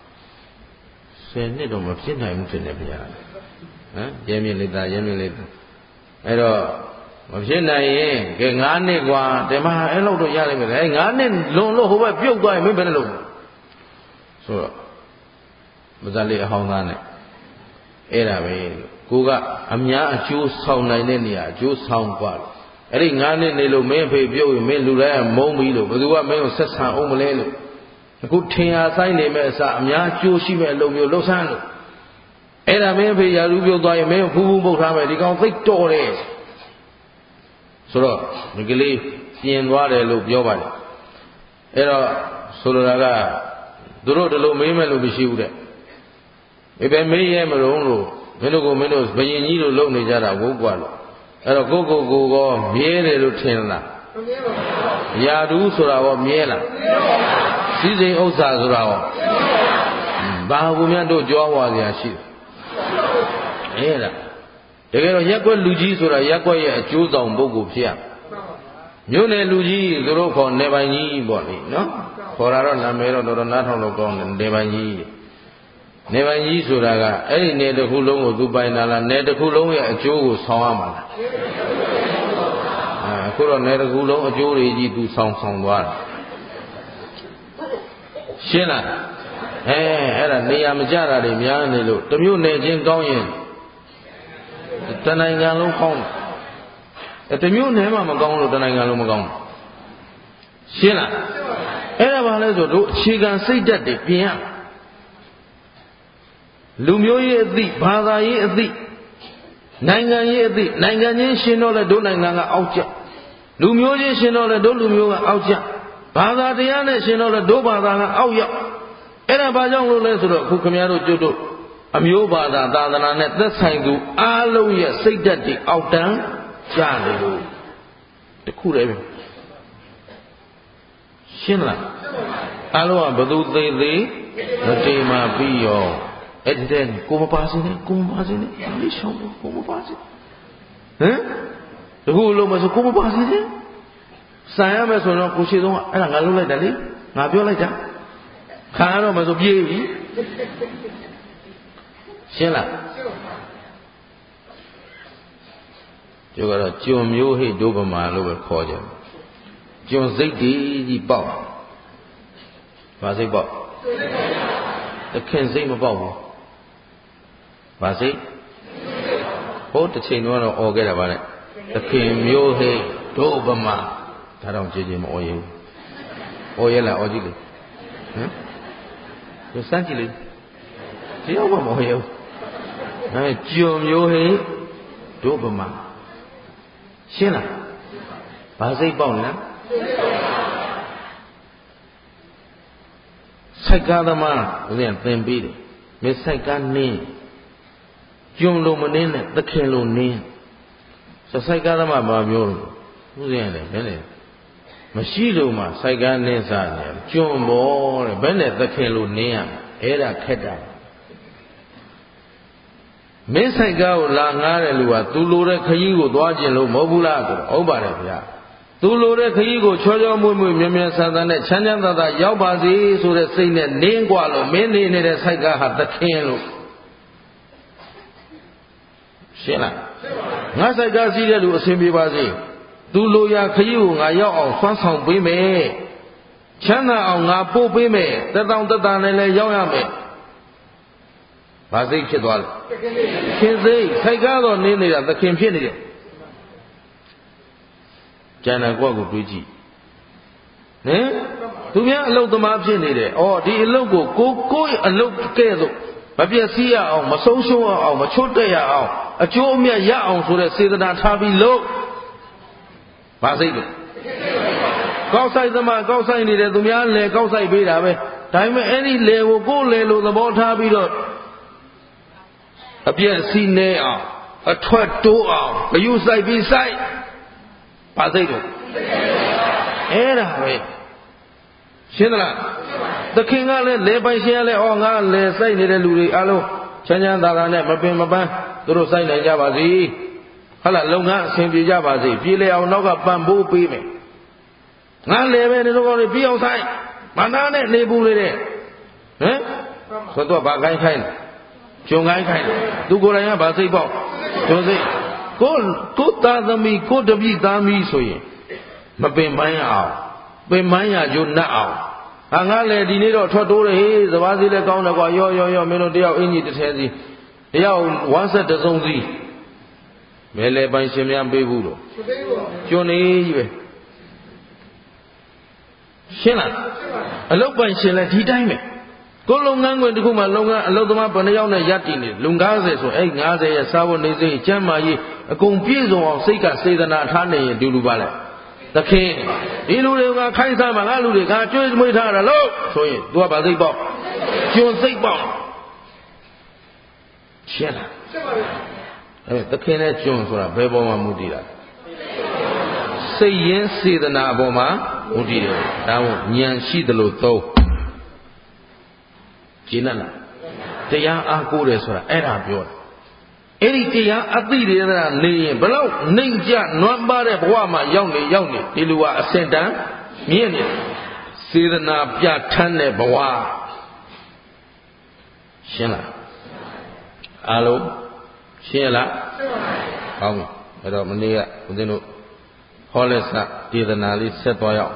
10နှစ်တော့မဖြစ်နိုင်ဘူးဖြစ်နေဗျာရဲမြင့်လေးသားအဲ့တော့မဖြစ်နိုင်ရင်ကဲ9နှစ်กว่าတမအဲ့လောက်တော့ရလိမ့်မယ်အဲ့9နှစ်လွန်လို့ဟိုဘက်ပြုတ်သွားရင်မင်းဘယ်နဲ့လုပ်ဆိုတော့မဇ္ဈလေးအဟောင်းသားနဲ့အဲ့ဒါပဲကိုကအများအကျိုးဆောင်နိုင်တဲ့နေရာအကျိုးဆောင်กว่าအဲ့ဒီ9နှစ်နေလို့မင်းဖေပြုတ်ရင်မင်းလူတိုင်းမုန်းပြီးလို့ဘယ်သူကမင်းကိုဆက်ဆံအောင်မလဲလို့အခုထင်အားဆိုင်နေမဲ့အစားအများအကျိုးရှိမဲ့အလုပ်မျိုးလှုပ်ဆန်းလို့အဲ့ဒါမင်းဖေရာလူပြုတ်သွားရင်မင်းဖူးဖူးပုတ်ထားမယ်ဒီကောင်သိတော့တယ်ဆိုတော့ဒီကလေးပြင်သွားတယ်လို့ပြောပါတယ်အဲ့တော့ဆိုလိုတာကသူတို့ဒီလိုမေးမဲ့လို့မရှိဘူးတဲ့ဘယ်မေးရဲမလို့လို့မင်းတို့ကမင်းတို့ဘယင်ကြီးတို့လုံနေကြတာဝုတ်กว่าလို့အဲ့တော့ကိုကောမြဲတယ်လို့ထင်လားမမြဲပါဘူးယာတူဆိုတာရောမြဲလားစည်းစိမ်ဥစ္စာဆိုတာရောဘာဘူးများတို့ကြွားဝါစရာရှိတယ်အဲ့ဒါတကယ်တော့ရက်ွက်လူကြီးဆိုတာရက်ွက်ရဲ့အကျိုးဆောင်ပုဂ္ဂိုလ်ဖြစ်ရမြို့နယ်လူကြီးသူတို့ခေါ်နေပိုင်ကြီးပေါ့လေနော်ခေါ်တာတော့နာမည်တော့တော်တော်နားထောင်လို့ကောင်းတယ်နေပိုင်ကြီးနေပိုင်ကြီးဆိုတာကအဲ့ဒီနေတစ်ခုလုံးကိုသူပိုင်တာလားနေတစ်ခုလုံးရဲ့အကျိုးကိုဆောင်ရမှာလားအခုတော့နေတစ်ခုလုံးအကျိုးတွေကြီးသူဆောင်သွားတာရှင်းလားအဲ့ဒါနေရာမကျတာတွေများနေလို့တမျိုးနေချင်းကောင်းရင်တနိုင်ငံလုံးကောင်းတယ်တမျိုးနေမှမကောင်းလို့တနိုင်ငံလုံးမကောင်းဘူးရှင်းလားအဲ့ဒါဘာလဲဆိုတို့အခြေခံစိတ်ဓာတ်တွေပြင်ရလူမျိုးရေးအသည့်ဘာသာရေးအသည့်နိုင်ငံရေးအသည့်နိုင်ငံချင်းရှင်တော့လဲတို့နိုင်ငံကအောက်ကျလူမျိုးချင်းရှင်တော့လဲတို့လူမျိုးကအောက်ကျဘာသာတရားနဲ့ရှင်တော့လဲတို့ဘာသာကအောက်ရောက်အဲ့ဒါဘာကြောင့်လို့လဲဆိုတော့အခုခင်ဗျားတို့ကျွတ်တို့အမျိုးဘာသာသာသနာနဲ့သက်ဆိုင်သူအားလုံးရဲ့စိတ်ဓာတ်တွေအောက်တန်းကျနေလို့တခုတည်းပဲရှင်းလားအားလုံးကဘသူသေးသေးမတေမာပြီးရောအဲ့ဒီတဲ့ကိုမပါစင်းနဲ့ကိုမပါစင်းနဲ့ဒီရှောင်းကိုမပါစင်းဟမ်တခုလုံးမဆိုကိုမပါစင်းနဲ့ဆိုင်ရမယ်ဆိုတော့ကိုရှိဆုံးကအဲ့ဒါငါလုပ်လိုက်တယ်လေငါပြောလိုက်တာခံရတော့မဆိုပြေးပြီရှင်းလားကျုပ်ကတော့ကျွံမျိုးဟိတ်ဒုဗမာလို့ပဲခေါ်ကြတယ်ကျွံစိတ်တည်ကြီးပေါက်ဘာစိတ်ပေါက်တခင်စိတ်မပေါက်ဘူးဘာစိတ်ဟိုတစ်ချိန်တော့អော်ခဲ့တာပါလေတခင်မျိုးဟိတ်ဒုဗမာဒါတော့ကြည်ကြည်မអော်ရဘူးអော်ရလားអော်ကြည့်လေဟမ်စမ်းကြည့်လေဒီတော့မអော်ရဘူးကျွံမျိုးဟိတ်ဒုဗမာရှင်းလားဘာစိတ်ပေါက်လဲစိုက်ကားသမားဦးဇင်းသင်ပြီးတယ်မင်းစိုက်ကားနင်းကျွံလို့မနင်းနဲ့သခင်လို့နင်းစိုက်ကားသမားဘာပြောလို့ဦးဇင်းလည်းဘယ်နဲ့မရှိလို့မှစိုက်ကားနင်းစားတယ်ကျွံပေါ်တဲ့ဘယ်နဲ့သခင်လို့နင်းရအဲ့ဒါခက်တာမင်းဆိုင်ကားကိုလာငားတဲ့လူကသူလိုတဲ့ခကြီးကိုသွားခြင်းလို့မဟုတ်ဘူးလားဆိုတော့ဟုတ်ပါတယ်ဗျာသူလိုတဲ့ခကြီးကိုချောချောမွေ့မွေ့မြဲမြဲဆန်းဆန်းနဲ့ချမ်းချမ်းသာသာရောက်ပါစေဆိုတဲ့စိတ်နဲ့နင်းกว่าလို့မင်းနေနေတဲ့ဆိုင်ကားဟာသခင်လို့ရှင်းလားငါဆိုင်ကားစီးတဲ့လူအဆင်ပြေပါစေသူလိုရာခကြီးကိုငါရောက်အောင်ဆွမ်းဆောင်ပေးမယ်ချမ်းသာအောင်ငါပို့ပေးမယ်တက်တောင့်တက်တာနဲ့လည်းရောက်ရမယ်ဘာစိတ်ဖြစ်သွားလဲခင်စိတ်ခိုက်ကားတော့နင်းနေတာသခင်ဖြစ်နေတယ်ကျန်တဲ့ကွက်ကိုတွေးကြည့်ဟင်သူများအလုတ်သမားဖြစ်နေတယ်ဩဒီအလုတ်ကိုကိုယ့်အလုတ်ကဲ့သို့မပြည့်စည်ရအောင်မဆုံးရှုံးအောင်မချွတ်တက်ရအောင်အကျိုးအမြတ်ရအောင်ဆိုတဲ့စေတနာထားပြီးလို့ဘာစိတ်လဲကောက်ဆိုင်သမားကောက်ဆိုင်နေတယ်သူများလဲကောက်ဆိုင်ပေးတာပဲဒါပေမဲ့အဲ့ဒီလဲကိုကိုယ်လဲလို့သဘောထားပြီးတော့အပြည့်စီနေအောင်အထွက်တိုးအောင်ဂယုစိုက်ပြီးစိုက်ပါစိတ်တော့အဲ့ဒါပဲရှင်းသလားသခင်ကလည်းလဲပိုင်ရှင်ကလည်းဩငါလဲစိုက်နေတဲ့လူတွေအားလုံးချမ်းချမ်းသာသာနဲ့မပင်မပန်းသူတို့စိုက်နိုင်ကြပါစေဟုတ်လားလုပ်ငန်းအဆင်ပြေကြပါစေပြေလည်အောင်နောက်ကပံ့ပိုးပေးမယ်ငါလဲပဲဒီလိုကောင်းနေပြီးအောင်စိုက်မနာနဲ့နေဘူးလေတဲ့ဟမ်ဆိုတော့ဘာခိုင်းခိုင်းကျုံကိုင်းခိုင်းသူကိုယ်တိုင်ကဗာစိတ်ပေါက်ကျုံစိတ်ကိုသားသမီးကိုတပည့်သားမီးဆိုရင်မပင်ပန်းရအောင်ပင်ပန်းရကျိုးနတ်အောင်ငါလည်းဒီနေ့တော့ထွက်တိုးတယ်ဟေးစပါးစီလည်းကောင်းတယ်ကွာရောမင်းတို့တယောက်အင်ကြီးတစ်ထည်စီတယောက်ဝမ်းဆက်တစ်စုံစီမဲလေပိုင်ရှင်များပေးဘူးလို့ကျုံနေကြီးပဲရှင်းလားအလုတ်ပိုင်ရှင်လည်းဒီတိုင်းပဲကိုလုပ်ငန်းခွင်တစ်ခုမှလုပ်ငန်းအလုပ်သမားဘယ်နှယောက်နဲ့ရပ်တည်နေလူ90ဆိုအဲ့90ရဲ့စားဖို့နေစိတ်ကျမ်းမာရေးအကုန်ပြည့်စုံအောင်စိတ်ကစေတနာထားနေရင်ဒီလိုပါလေသခင်ဒီလူတွေကခိုင်းစားမှာငါလူတွေကကြွေးမွေးထားတာလို့ဆိုရင် तू ကဗာစိတ်ပေါက်ကျွန်းစိတ်ပေါက်ရှင်းလားရှင်းပါပြီအဲသခင်နဲ့ကျွန်းဆိုတာဘယ်ပေါ်မှာမူတည်တာစိတ်ရင်းစေတနာအပေါ်မှာမူတည်တယ်ဒါမို့ဉာဏ်ရှိတယ်လို့သုံးရှင်းလားတရားအားကိုးတယ်ဆိုတာအဲ့ဒါပြောတာအဲ့ဒီတရားအသိတွေကနေရင်ဘလို့နှိမ်ကြနွမ်းပါတဲ့ဘဝမှာရောက်နေဒီလူကအစင်တန်းမြင့်နေစေတနာပြဋ္ဌာန်းတဲ့ဘဝရှင်းလားအားလုံးရှင်းလားကောင်းပြီအဲ့တော့မနေ့ကဦးဇင်းတို့ဟောလက်စဒေသနာလေးဆက်သွားရအောင်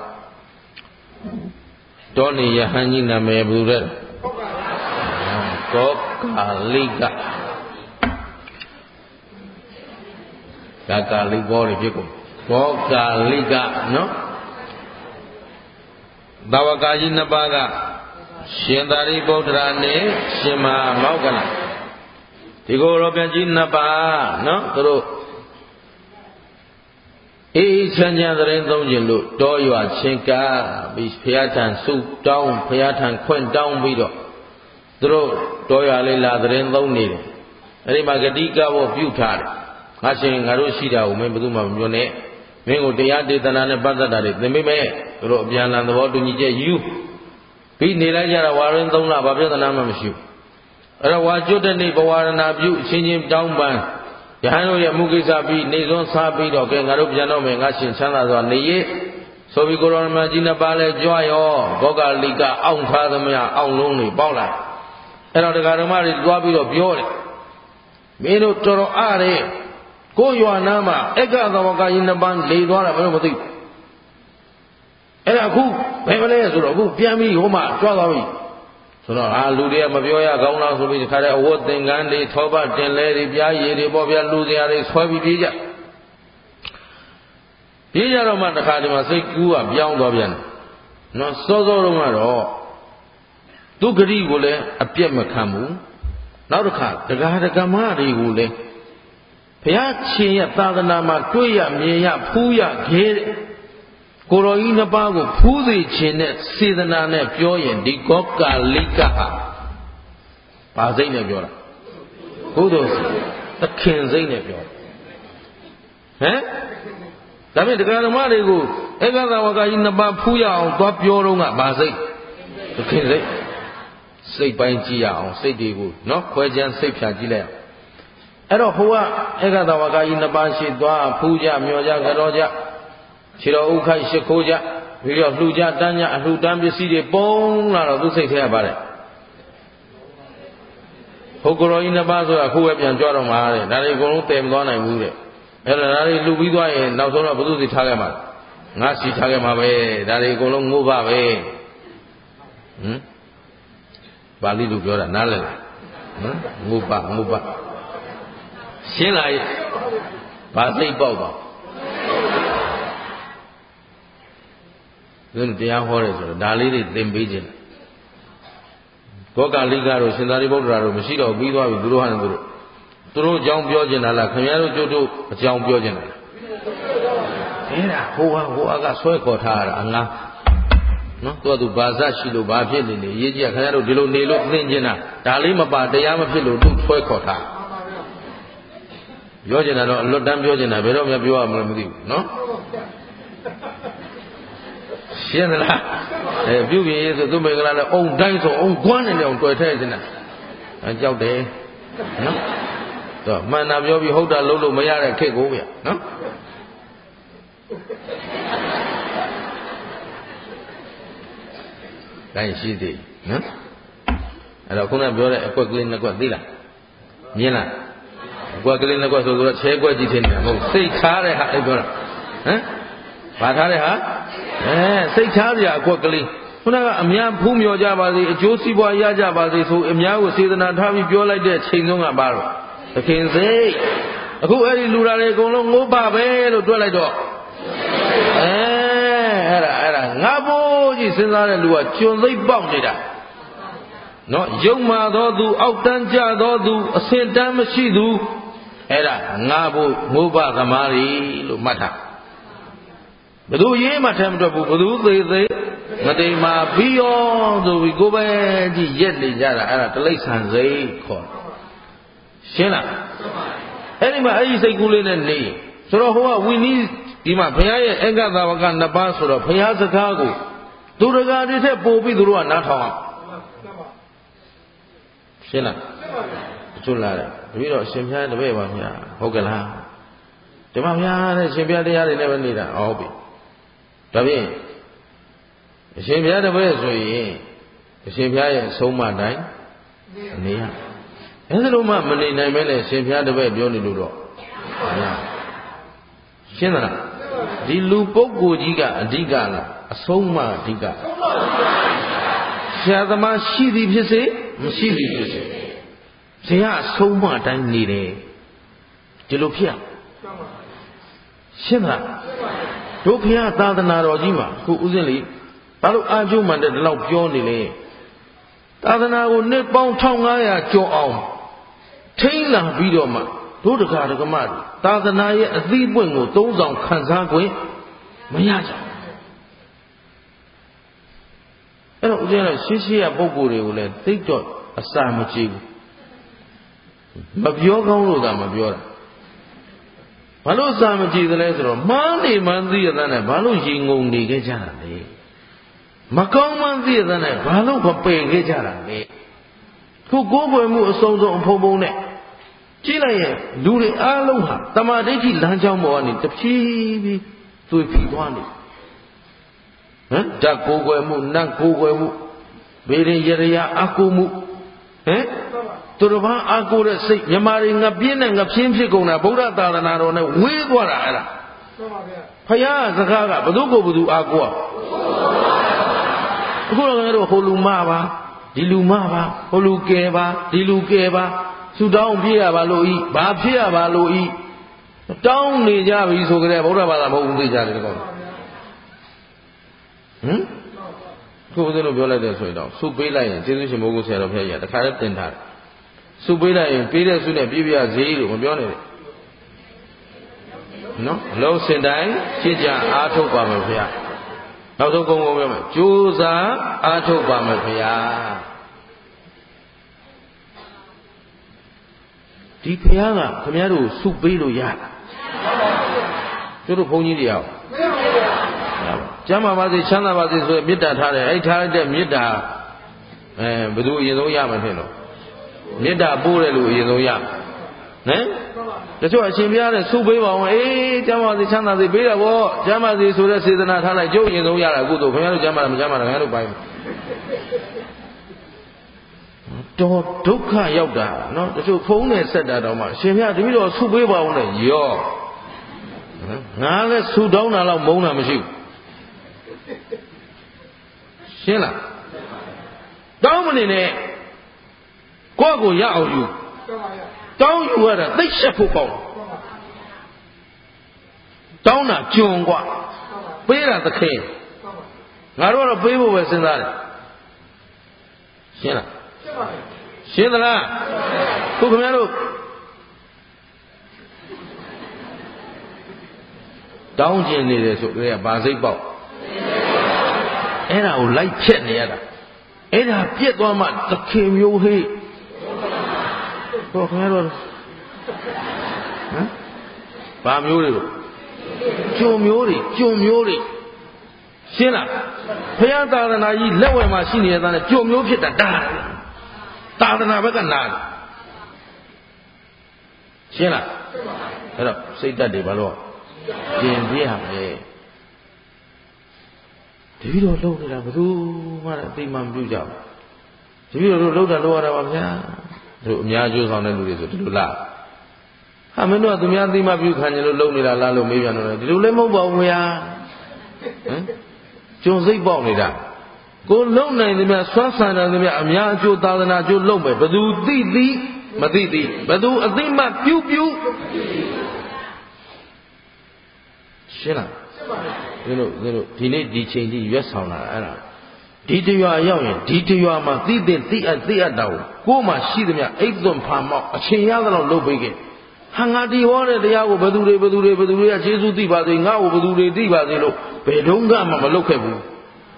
တောနေယဟန်ကြီးနာမည်ဘူးတဲ့ကောကာလိကကာလိကောတွေဖြစ်ကုန်ကောကာလိကနော်သာဝကာကြီးနှစ်ပါးကရှင်သာရိပုတ္တရာနဲ့ရှင်မမောက္ကလဒီကိုရောပြန်ကြီးနှစ်ပါးနော်သူတို့အေးချမ်းချမ်းသတင်းသုံးခြင်းလို့တောရွာချင်းကပြီးဘုရားထံဆုတောင်းဘုရားထံခွင့်တောင်းပြီးတော့သူတို့တောရွာလေးလာသတင်းသုံးနေတယ်အဲဒီမှာဂတိကဝတ်ပြုထားတယ်ငါရှင်ငါတို့ရှိတာကိုမင်းဘယ်သူမှမပြောနဲ့မင်းကိုတရားဒေသနာနဲ့ပတ်သက်တာတွေသင်ပေးမယ်သူတို့အပြန်အလှန်သဘောတူညီချက်ယူပြီးနေလိုက်ကြတာဝါရင်း3လဘာပြဿနာမှမရှိဘူးအဲ့တော့ဝါကျွတ်တဲ့နေ့ဘဝရဏပြုအချင်းချင်းတောင်းပန်ယဟန်တို့ရဲ့မှုကိစ္စပြီးနေစွန်းစားပြီးတော့ကဲငါတို့ပြန်တော့မယ်ငါရှင်ချမ်းသာစွာနေရဆိုပြီးကိုရောမကြီးနှစ်ပါးလဲကြွရောဘောဂလိကအောင့်ထားသမျှအောင့်လုံးတွေပေါက်လာအဲ့တော့တရားဓမ္မတွေတွားပြီးတော့ပြောတယ်မင်းတို့တော်တော်အားတယ်ကိုရွာနာမှာအက္ခသဝကကြီးနှစ်ပါးလေသွားတာမင်းတို့မသိဘူးအဲ့ဒါအခုဘယ်မလဲဆိုတော့အခုပြန်ပြီးဟိုမှာကြွသွားပြီဆိုတော့လူတွေကမပြောရကောင်းလားဆိုပြီးဒီခါတဲ့အဝတ်သင်္ကန်းတွေထောပတ်တင်လဲတွေပြားရည်တွေပေါ့ဗျာလူစရာတွေဆွဲပြီးပြေးကြတော့မှတခါဒီမှာစိတ်ကူးကပြောင်းသွားပြန်တယ်နော်စောစောတုန်းကတော့သူဂတိကိုလည်းအပြတ်မခံဘူးနောက်တစ်ခါတရားဓမ္မတွေကိုလည်းဘုရားရှင်ရဲ့သာသနာမှာတွေ့ရမြင်ရဖူးရခဲတဲ့ကိုရောကြီးနှစ်ပါးကိုဖူးစေခြင်းနဲ့စေတနာနဲ့ပြောရင်ဒီကောကာလိကဟာဘာစိတ်နဲ့ပြောတာဘုဒ္ဓသခင်စိတ်နဲ့ပြောဟမ်ဒါဖြင့်တရားဓမ္မတွေကိုဧကသဝကကြီးနှစ်ပါးဖူးရအောင်သွားပြောတော့ကဘာစိတ်သခင်စိတ်ပိုင်းကြည့်ရအောင်စိတ်တွေကိုနော်ခွဲခြမ်းစိတ်ဖြာကြည့်လိုက်အောင်အဲ့တော့ဟိုကဧကသဝကကြီးနှစ်ပါးရှိသွားဖူးကြမြော်ကြကြောကြခြေတော်ဥခိုက်ရှိခိုးကြပြီးတော့လှူကြတန်းကြအလှူတန်းပစ္စည်းတွေပုံလာတော့သူစိတ်ထဲကပါတယ်ဟိုကိုရောကြီးနှစ်ပါးဆိုတာခုပဲပြန်ကြွတော့မှာတဲ့ဒါတွေအကုန်လုံးတည်မသွားနိုင်ဘူးတဲ့အဲ့ဒါတွေလှူပြီးသွားရင်နောက်ဆုံးတော့ဘုသူစီထားခဲ့မှာငါစီထားခဲ့မှာပဲဒါတွေအကုန်လုံးငို့ပါပဲပါဠိလိုပြောတာနားလည်လားငို့ပါရှင်းလားဘာစိတ်ပေါက်ပါသူတရားဟောတယ်ဆိုတော့ဒါလေးတွေသင်ပေးခြင်းဘောဂလိကတို့ရှင်သာရိပုတ္တရာတို့မရှိတော့ပြီးသွားပြီသူတို့ဟာနဲ့သူတို့အကြောင်းပြောခြင်းလားခင်ဗျားတို့ကျုပ်တို့အကြောင်းပြောခြင်းလားအဲ့ဒါဟိုကဆွဲခေါ်ထားရတာအငါနော်သူဘာသာရှိလို့ဘာဖြစ်နေလေရေးကြည့်ခင်ဗျားတို့ဒီလိုနေလို့သင်ခြင်းတာဒါလေးမပါတရားမဖြစ်လို့သူဆွဲခေါ်ထားပြောခြင်းတာတော့အလွတ်တန်းပြောခြင်းတာဘယ်တော့မှပြောရမလို့မသိဘူးနော်ရှင်းသလားပြုပြင်ရေးဆိုသူမင်္ဂလာလည်းအုံတိုင်းဆိုအုံကွမ်းနေတယ်အောင်တွေ့ထဲနေတာကြောက်တယ်နော်တော့မှန်တာပြောပြီးဟုတ်တာလုံးလို့မရတဲ့ခေတ်ကိုဗျနော်တိုင်းရှိသေးနော်အဲ့တော့ခုနပြောတဲ့အကွက်ကလေးနှစ်ကွက်သိလားမြင်လားအကွက်ကလေးနှစ်ကွက်ဆိုတော့ချဲကွက်ကြီးထင်တယ်မဟုတ်စိတ်ထားတဲ့ဟာအဲ့ပြောတာဟမ်ဘာထားတဲ့ဟာစိတ်ထားစရာအကွက်ကလေးခုနကအများဖူးမြော်ကြပါစေအကျိုးစီးပွားရကြပါစေဆိုအများကိုစေတနာထားပြီးပြောလိုက်တဲ့ချိန်ဆုံးကပါတော့သခင်စိတ်အခုအဲ့ဒီလူလာတွေအကုန်လုံးငိုးပါပဲလို့တွက်လိုက်တော့အဲ့ဒါငါဘိုးကြီးစဉ်းစားတဲ့လူကကျွန်သိပ်ပေါက်နေတာနော်ယုံမာသောသူအောက်တန်းကြသောသူအစင်တန်းမရှိသူအဲ့ဒါငါဖို့ငိုးပသမားတွေလို့မှတ်ထားဘယ်သူရေးမှထဲမတွက်ဘူးဘယ်သူသေးသေးမတိမ်မာပြီးရောဆိုပြီးကိုယ်ပဲကြည့်ရက်နေကြတာအဲ့ဒါတိရစ္ဆာန်စိတ်ခေါ်ရှင်းလားအဲ့ဒီမှာအဲ့ဒီစိတ်ကူးလေးနဲ့နေဆိုတော့ဟိုကဝိနည်းဒီမှာဘုရားရဲ့အက္ခသာဝကနှစ်ပါးဆိုတော့ဘုရားစကားကိုသူတကာတွေထက်ပိုပြီးသူတို့ကနားထောင်အောင်ရှင်းလားကျွတ်လာတယ်တပည့်တော်အရှင်ဘုရားတပည့်ပါဗျာဟုတ်ကဲ့လားဒီမှာဘုရားတဲ့ရှင်ဘုရားတရားတွေနဲ့ပဲနေတာဟုတ်ပြီဒါဖြင့်အရှင်ဘုရားတပည့်ဆိုရင်အရှင်ဘုရားရဲ့အဆုံးအမတိုင်းနေရအဲ့ဒါလို့မှမနေနိုင်မဲနဲ့ရှင်ဘုရားတပည့်ပြောနေလို့တော့ရှင်းသလားဒီလူပုဂ္ဂိုလ်ကြီးကအဓိကလားအဆုံးအမအဓိကဆရာသမားရှိသည်ဖြစ်စေမရှိသည်ဖြစ်စေဇေယအဆုံးအမအတိုင်းနေတယ်ဒီလိုဖြစ်ရှင်းသလားတို့ဘုရားသာသနာတော်ကြီးမှာခုဥစဉ်လေးဘာလို့အာကျုံမှန်တဲ့ဒီလောက်ပြောနေလဲသာသနာကိုနှစ်ပေါင်း1500ကျော်အောင်ထိန်းလာပြီးတော့မှတို့တရားဓမ္မတွေသာသနာရဲ့အသီးပွင့်ကိုသုံးဆောင်ခံစားခွင့်မရကြဘူးအဲ့တော့ဦးဇင်းကရှေးရပုဂ္ဂိုလ်တွေကိုလည်းသိတော့အစာမကြည့်ဘူးမပြောကောင်းလို့သာမပြောတာဘာလို့အစာမကြည့်သလဲဆိုတော့မှားနေမှန်းသိရတဲ့နဲ့ဘာလို့ရင်ငုံနေခဲ့ကြတာလဲမကောင်းမှန်းသိရတဲ့နဲ့ဘာလို့မပယ်ခဲ့ကြတာလဲခုကိုယ်ပွယ်မှုအစုံဆုံးအဖုံဖုံနဲ့ကြည့်လိုက်ရင်လူတွေအားလုံးဟာတမာဒိဋ္ဌိလမ်းကြောင်းပေါ်ကနေတဖြည်းဖြည်းသွေဖီသွားနေဟမ်ဓာတ်ကိုယ်ွယ်မှုနတ်ကိုယ်ွယ်မှုဘေရင်ရရအကူမှုဟမ်သူတစ်ပါးအကူတဲ့စိတ်မြမာတွေငပြင်းနဲ့ငပြင်းဖြစ်ကုန်တာဗုဒ္ဓသာသနာတော်နဲ့ဝေးသွားတာအဲ့ဒါဖယားစကားကဘသူကိုဘသူအကူอ่ะအခုတော့ငါတို့ဟိုလူမပါဒီလူမပါဟိုလူကဲပါဒီလူကဲပါဆူတောင်းပြရပါလို့ဤဘာဖြစ်ရပါလို့ဤတောင်းနေကြပြီဆိုကြတဲ့ဗုဒ္ဓဘာသာမဟုတ်ဘူးသိကြတယ်ကောဟမ်ခုဦးဇင်းတို့ပြောလိုက်တယ်ဆိုရင်တော့စုပေးလိုက်ရင်ကျေးဇူးရှင်မိုးကုဆရာတော်ဖျက်ရတခါတည်းတင်ထားတယ်စုပေးလိုက်ရင်ပေးတဲ့စုနဲ့ပြည့်ပြည့်ဈေးလို့မပြောနဲ့နော်အလုံးစင်တိုင်းရှင်းကြအားထုတ်ပါမယ်ဗျာနောက်ဆုံးကုန်းကုန်းပြောမယ်ကြိုးစားအားထုတ်ပါမယ်ဗျာဒီဖျားကခင်ဗျားတို့စုပေးလို့ရကျတို့ဘုန်းကြီးတွေအောင်ကျမ်းမာပါစေချမ်းသာပါစေဆိုရမေတ္တာထားတယ်အဲ့ထားတဲ့မေတ္တာဘယ်သူအရင်ဆုံးရမှာဖြစ်လို့မေတ္တာပို့တယ်လို့အရင်ဆုံးရဟမ်တချို့အရှင်ဘုရားနဲ့စုပေးပါအောင်အေးကျမ်းမာစေချမ်းသာစေပေးတာပေါ့ကျမ်းမာစေဆိုတဲ့စေတနာထားလိုက်ကျုပ်အရင်ဆုံးရတာအခုတို့ခင်ဗျားတို့ကျမ်းမာတယ်မကျမ်းမာတယ်ခင်ဗျားတို့ပိုင်းတော်ဒုက္ခရောက်တာနော်တချို့ဖုံးနေဆက်တာတော့မှရှင်ဘုရားတပည့်တော်ဆုပေးပါဦးနဲ့ရောငါလည်းဆုတောင်းတာတော့မုန်းတာမရှိဘူးရှင်းလားတောင်းမနေနဲ့ကိုယ့်ကိုရအောင်ယူတောင်းယူရတာသိရှက်ဖို့ကောင်းတောင်းတာကြုံกว่าပေးတာသခင်ငါတို့ကတော့ပေးဖို့ပဲစဉ်းစားတယ်ရှင်းလားရှင်းသလားခုခင်ဗျားတို့တောင်းကျင်နေတယ်ဆိုကြတဲ့ဗာစိတ်ပေါက်အဲ့ဒါကိုလိုက်ဖြက်နေရတာအဲ့ဒါပြက်သွားမှသခင်မျိုးဟေးဟောခင်ဗျားတို့ဟမ်ဗာမျိုးတွေလို့ကျုံမျိုးတွေရှင်းလားဘုရားသာသနာကြီးလက်ဝယ်မှာရှိနေတဲ့သားနဲ့ကြုံမျိုးဖြစ်တာတာသာသနာဘက်ကနာတယ်ရှင်းလားအဲ့တော့စိတ်ဓာတ်တွေဘာလို့ပြင်ပြရမလဲတပည့်တော်လှုပ်နေတာဘယ်သူမှအသိမှမပြုကြဘူးတပည့်တော်တို့လှုပ်တာလှုပ်ရတာပါဗျာတို့အများကျိုးဆောင်တဲ့လူတွေဆိုဒီလိုလားဟာမင်းတို့ကသူများအသိမှပြုခံကြလို့လှုပ်နေတာလားလို့မေးပြန်တော့ဒီလိုလည်းမဟုတ်ပါဘူးဗျာဟမ်ကျုံစိတ်ပေါက်နေတာကိုလုံနိုင်သမျှဆွမ်းဆန်တယ်သမျှအများအကျိုးသာသနာအကျိုးလုပ်မယ်ဘသူသိသိမသိသိဘသူအသိမှပြုရှင်းလားရှင်းပါဘူးဒီနေ့ဒီချိန်ကြီးရွက်ဆောင်လာအဲ့ဒါဒီတရွာရောက်ရင်ဒီတရွာမှာသိအပ်တာကိုကိုယ်မှရှိသမျှအိတ်သွန်ဖာမောက်အချိန်ရသလောက်လုပ်ပေးခဲ့ဟာငါဒီဟောတဲ့တရားကိုဘယ်သူတွေကကျေးဇူးသိပါစေငါ့ကိုဘယ်သူတွေသိပါစေလို့ဘယ်တော့မှမလုပ်ခဲ့ဘူး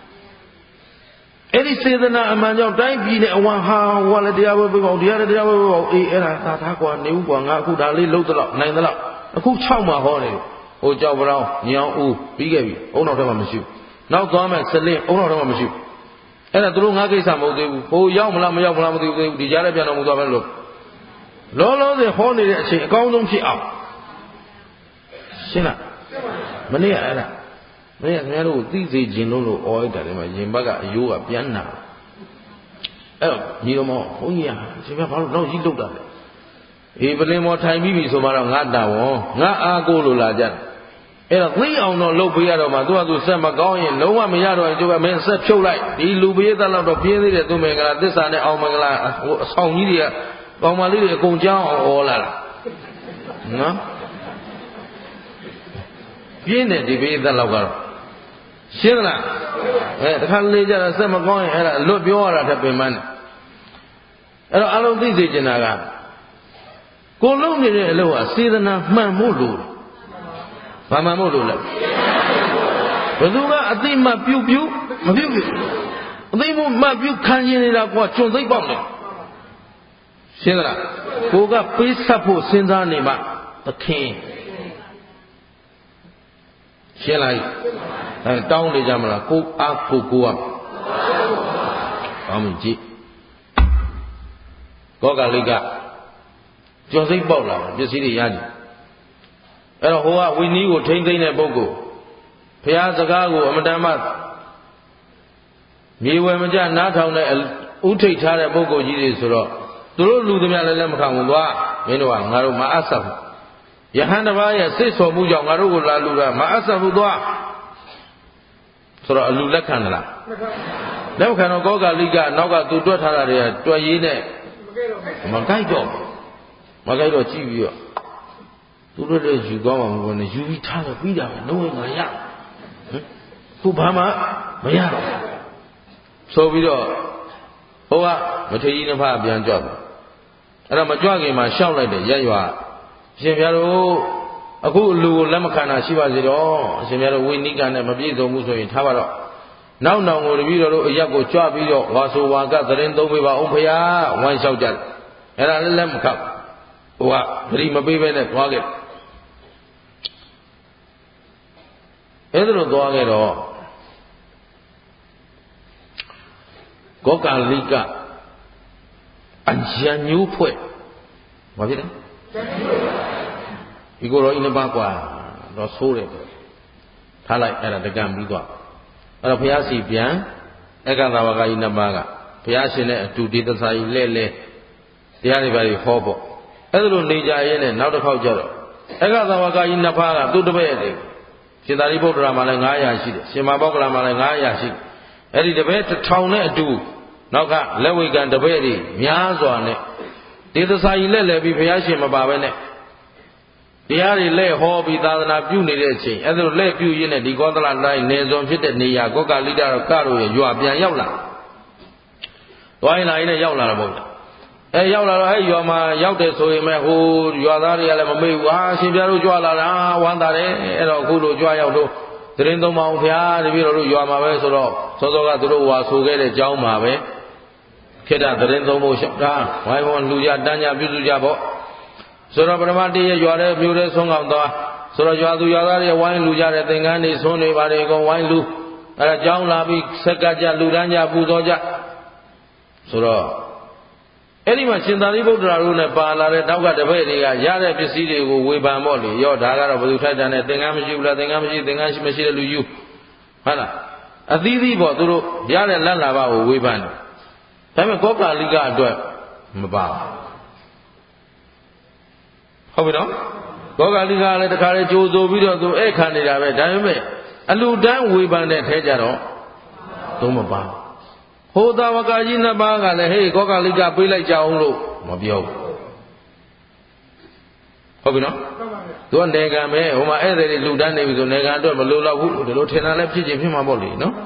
အဲ့ဒီစေတနာအမှန်ကြောင့်တိုင်းပြည်နဲ့အဝံဟာဟောလည်းတရားပဲပြောအောင်တရားပဲပြောအောင်အေးအဲ့ဒါသာသားကွာနေဦးကွာငါအခုဒါလေးလုံးတော့နိုင်သလောက်အခု6မှာဟောနေတယ်ဟိုကြောက်ပလောင်ညောင်ဦးပြီးခဲ့ပြီအုံနောက်ထက်မှမရှိဘူးနောက်သွားမယ်စလင်းအုံနောက်ထက်မှမရှိဘူးအဲ့ဒါသူတို့ငါကိစ္စမဟုတ်သေးဘူးဟိုရောက်မလားမရောက်မလားမသိဘူးဒီကြားထဲပြန်တော်မူသွားမယ်လို့လောလောဆယ်ဟောနေတဲ့အချိန်အကောင်းဆုံးဖြစ်အောင်ရှင်းလားမနေ့ကအဲ့ဒါမနေ့ကခင်ဗျားတို့သိစေခြင်းလို့ဩလိုက်တာတည်းမှာရင်ဘက်ကအယိုးကပြန်နာအဲ့တော့ညီတော်မောဘုန်းကြီးကရှင်ဗျာဘာလို့တော့ကြီးလုတ်တာလဲအေးပလင်မောထိုင်ပြီးပြီဆိုမှတော့ငါတာဝန်ငါအားကိုလို့လာကြတယ်အဲ့တော့သိအောင်တော့လုပ်ပေးရတော့မှသူကသူဆက်မကောင်းရင်လုံးဝမရတော့ရင်ကျုပ်ကမင်းဆက်ဖြုတ်လိုက်ဒီလူပေးသက်တော့ပြင်းသေးတယ်သူမင်္ဂလာသစ္စာနဲ့အောင်မင်္ဂလာဟိုအဆောင်ကြီးတွေကကောင်းမလေးတွေအကုန်ကြောင်းအောင်ဩလာတာနော်ပြင်းတယ်ဒီပေးသက်တော့ကတော့ရှင်းလားတခါလေကြတာဆက်မကောင်းရင်အဲ့ဒါလွတ်ပြောရတာထပ်ပင်မန်းတယ်အဲ့တော့အလုံးသိစေချင်တာကကိုလုံးနေတဲ့အလုပ်ဟာစေတနာမှန်ဖို့လို့ဘာမှမဟုတ်လို့လဲဘယ်သူကအသိမှပြုမပြုအသိမှပြုခံရင်နေတာကွာကျွန်သိပေါက်တယ်ရှင်းသလားကိုကပေးဆက်ဖို့စဉ်းစားနေမှသခင်ရှင်းလိုက်တောင်းနေကြမလားကိုအားကိုကကောင်းပြီကြည့်ကောကလိကကျွန်သိပေါက်လာပစ္စည်းတွေရကြအဲ့တော့ဟိုကဝိနည်းကိုထိမ့်သိမ့်တဲ့ပုဂ္ဂိုလ်ဘုရားစကားကိုအမတန်မှမြေဝယ်မကြနားထောင်တဲ့ဥထိတ်ထားတဲ့ပုဂ္ဂိုလ်ကြီးတွေဆိုတော့သူတို့လူသမျှလည်းလက်မခံဘူးသွားမင်းတို့ကငါတို့မအပ်ဆက်ဘူးယဟန်တစ်ပါးရဲ့စိတ်ဆော်မှုကြောင့်ငါတို့ကိုလာလူတာမအပ်ဆက်ဘူးသွားဆိုတော့အလူလက်ခံသလားလက်ခံတော့ကောကလိကနောက်ကသူတွက်ထားတာတွေကတွက်ရည်နဲ့မကိုက်တော့ကြည့်ပြီးတော့သူတို့လည်းယူကောင်းမှာမဟုတ်ဘူးယူပြီးထားတော့ပြီးတာပဲလုံးဝငါရခုဘာမှမရတော့ဆိုပြီးတော့ဟိုကမထေရကြီးနှစ်ဖားပြန်ကြွတယ်အဲ့တော့မကြွခင်မှာရှောက်လိုက်တယ်ရက်ရွာရှင်ဘုရားတို့အခုအလူကိုလက်မခံတာရှိပါစေတော့အရှင်ဘုရားတို့ဝိနိကနဲ့မပြည့်စုံဘူးဆိုရင်ထားပါတော့နောက်နောင်ကိုတပည့်တော်တို့အရက်ကိုကြွပြီးတော့ဝါဆိုဝါကသတင်းသုံးပေးပါအောင်ဘုရားဝိုင်းလျှောက်ကြတယ်အဲ့ဒါလည်းလက်မခံဟိုကဂရိမပေးဘဲနဲ့သွားခဲ့အဲ့ဒါလိုသွားခဲ့တော့ကောကလိကအရံညိုးဖွဲ့ဘာဖြစ်လဲဒီကိုတော့ဤနှစ်ပါးกว่าတော့ဆိုးတယ်ထားလိုက်အဲ့ဒါတကံပြီးသွားအဲ့တော့ဘုရားစီပြန်အက္ခသာဝကကြီးနှစ်ပါးကဘုရားရှင်နဲ့အတူဒေသစာကြီးလဲတရားတွေပါဟောပေါ့အဲ့ဒါလိုနေကြရဲနဲ့နောက်တစ်ခေါက်ကျတော့အက္ခသာဝကကြီးနှစ်ပါးကသူ့တပည့်တွေရှင်သာရိပုတ္တရာမှာလည်း900ရှိတယ်ရှင်မဘောဂလမှာလည်း900ရှိတယ်အဲ့ဒီတပည့်1000နဲ့အတူနောက်ကလက်ဝိကံတပည့်တွေများစွာနဲ့ဒေသစာကြီးလဲပြီးဘုရားရှင်မပါဘဲနဲ့တရားတွေလဲဟောပြီးသာသနာပြုနေတဲ့အချိန်အဲ့ဒါလိုလဲပြုရင်းနဲ့ဒီကောသလတိုင်းနေစွန်ဖြစ်တဲ့နေရာကောကလိတတော့ကတော့ရွာပြန်ရောက်လာသွားရင်လာရင်လည်းရောက်လာတော့ဗောအဲရောက်လာတော့အဲရွာမှာရောက်တယ်ဆိုရင်မဲ့ဟိုရွာသားတွေကလည်းမမေ့ဘူးဟာရှင်ပြတို့ကြွလာတာဝမ်းသာတယ်အဲ့တော့အခုလိုကြွရောက်တော့သတင်းသုံးပါအောင်ဗျာတပည့်တော်တို့ရွာမှာပဲဆိုတော့စောစောကသူတို့ဝါဆိုခဲ့တဲ့အကြောင်းမှာပဲခေတ္တသတင်းသုံးဖို့ရှောက်တာဝိုင်းဝန်းလူကြတန်းကြပြုစုကြပေါ့ဆိုတော့ပရမတ္တိရဲ့ရွာတဲ့မြို့တဲ့ဆုံးကောင်သွားဆိုတော့ရွာသူရွာသားတွေဝိုင်းလူကြတဲ့သင်္ကန်းတွေဆုံးနေပါတယ်အကုန်ဝိုင်းလူအဲဒါကြောင်းလာပြီးဆက်ကကြလူတန်းကြပူဇော်ကြဆိုတော့အဲ့ဒီမှာရှင်သာရိပုတ္တရာတို့နဲ့ပါလာတဲ့နောက်ကတပည့်တွေကရတဲ့ပစ္စည်းတွေကိုဝေဖန်ပေါ့လေရောဒါကတော့ဘယ်သူထိုက်တာနဲ့သင်္ကန်းမရှိဘူးလားသင်္ကန်းမရှိသင်္ကန်းမရှိတဲ့လူယူဟုတ်လားအသီးသီးပေါ့သူတို့ရတဲ့လက်လာဘကိုဝေဖန်တယ်ဒါပေမဲ့ကောကလိကအတွက်မပါဘူးဟုတ်ပြီနော်ကောကလိကလည်းတခါလေကြိုးဆိုပြီးတော့သူဧခံနေတာပဲဒါပေမဲ့အလူတန်းဝေဖန်တဲ့ထဲကြတော့သုံးမပါဟိုသာဝကကြီးနှစ်ပါးကလည်းဟေးကောကလိကပေးလိုက်ကြအောင်လို့မပြောဘူးဟုတ်ပြီနော်သူကနေကံပဲဟိုမှာဧည့်သည်တွေလူတန်းနေပြီဆိုနေကံအတွက်မလိုတော့ဘူးဒီလိုထင်တာလည်းဖြစ်ချင်းဖြစ်မှာပေါ့လေနော်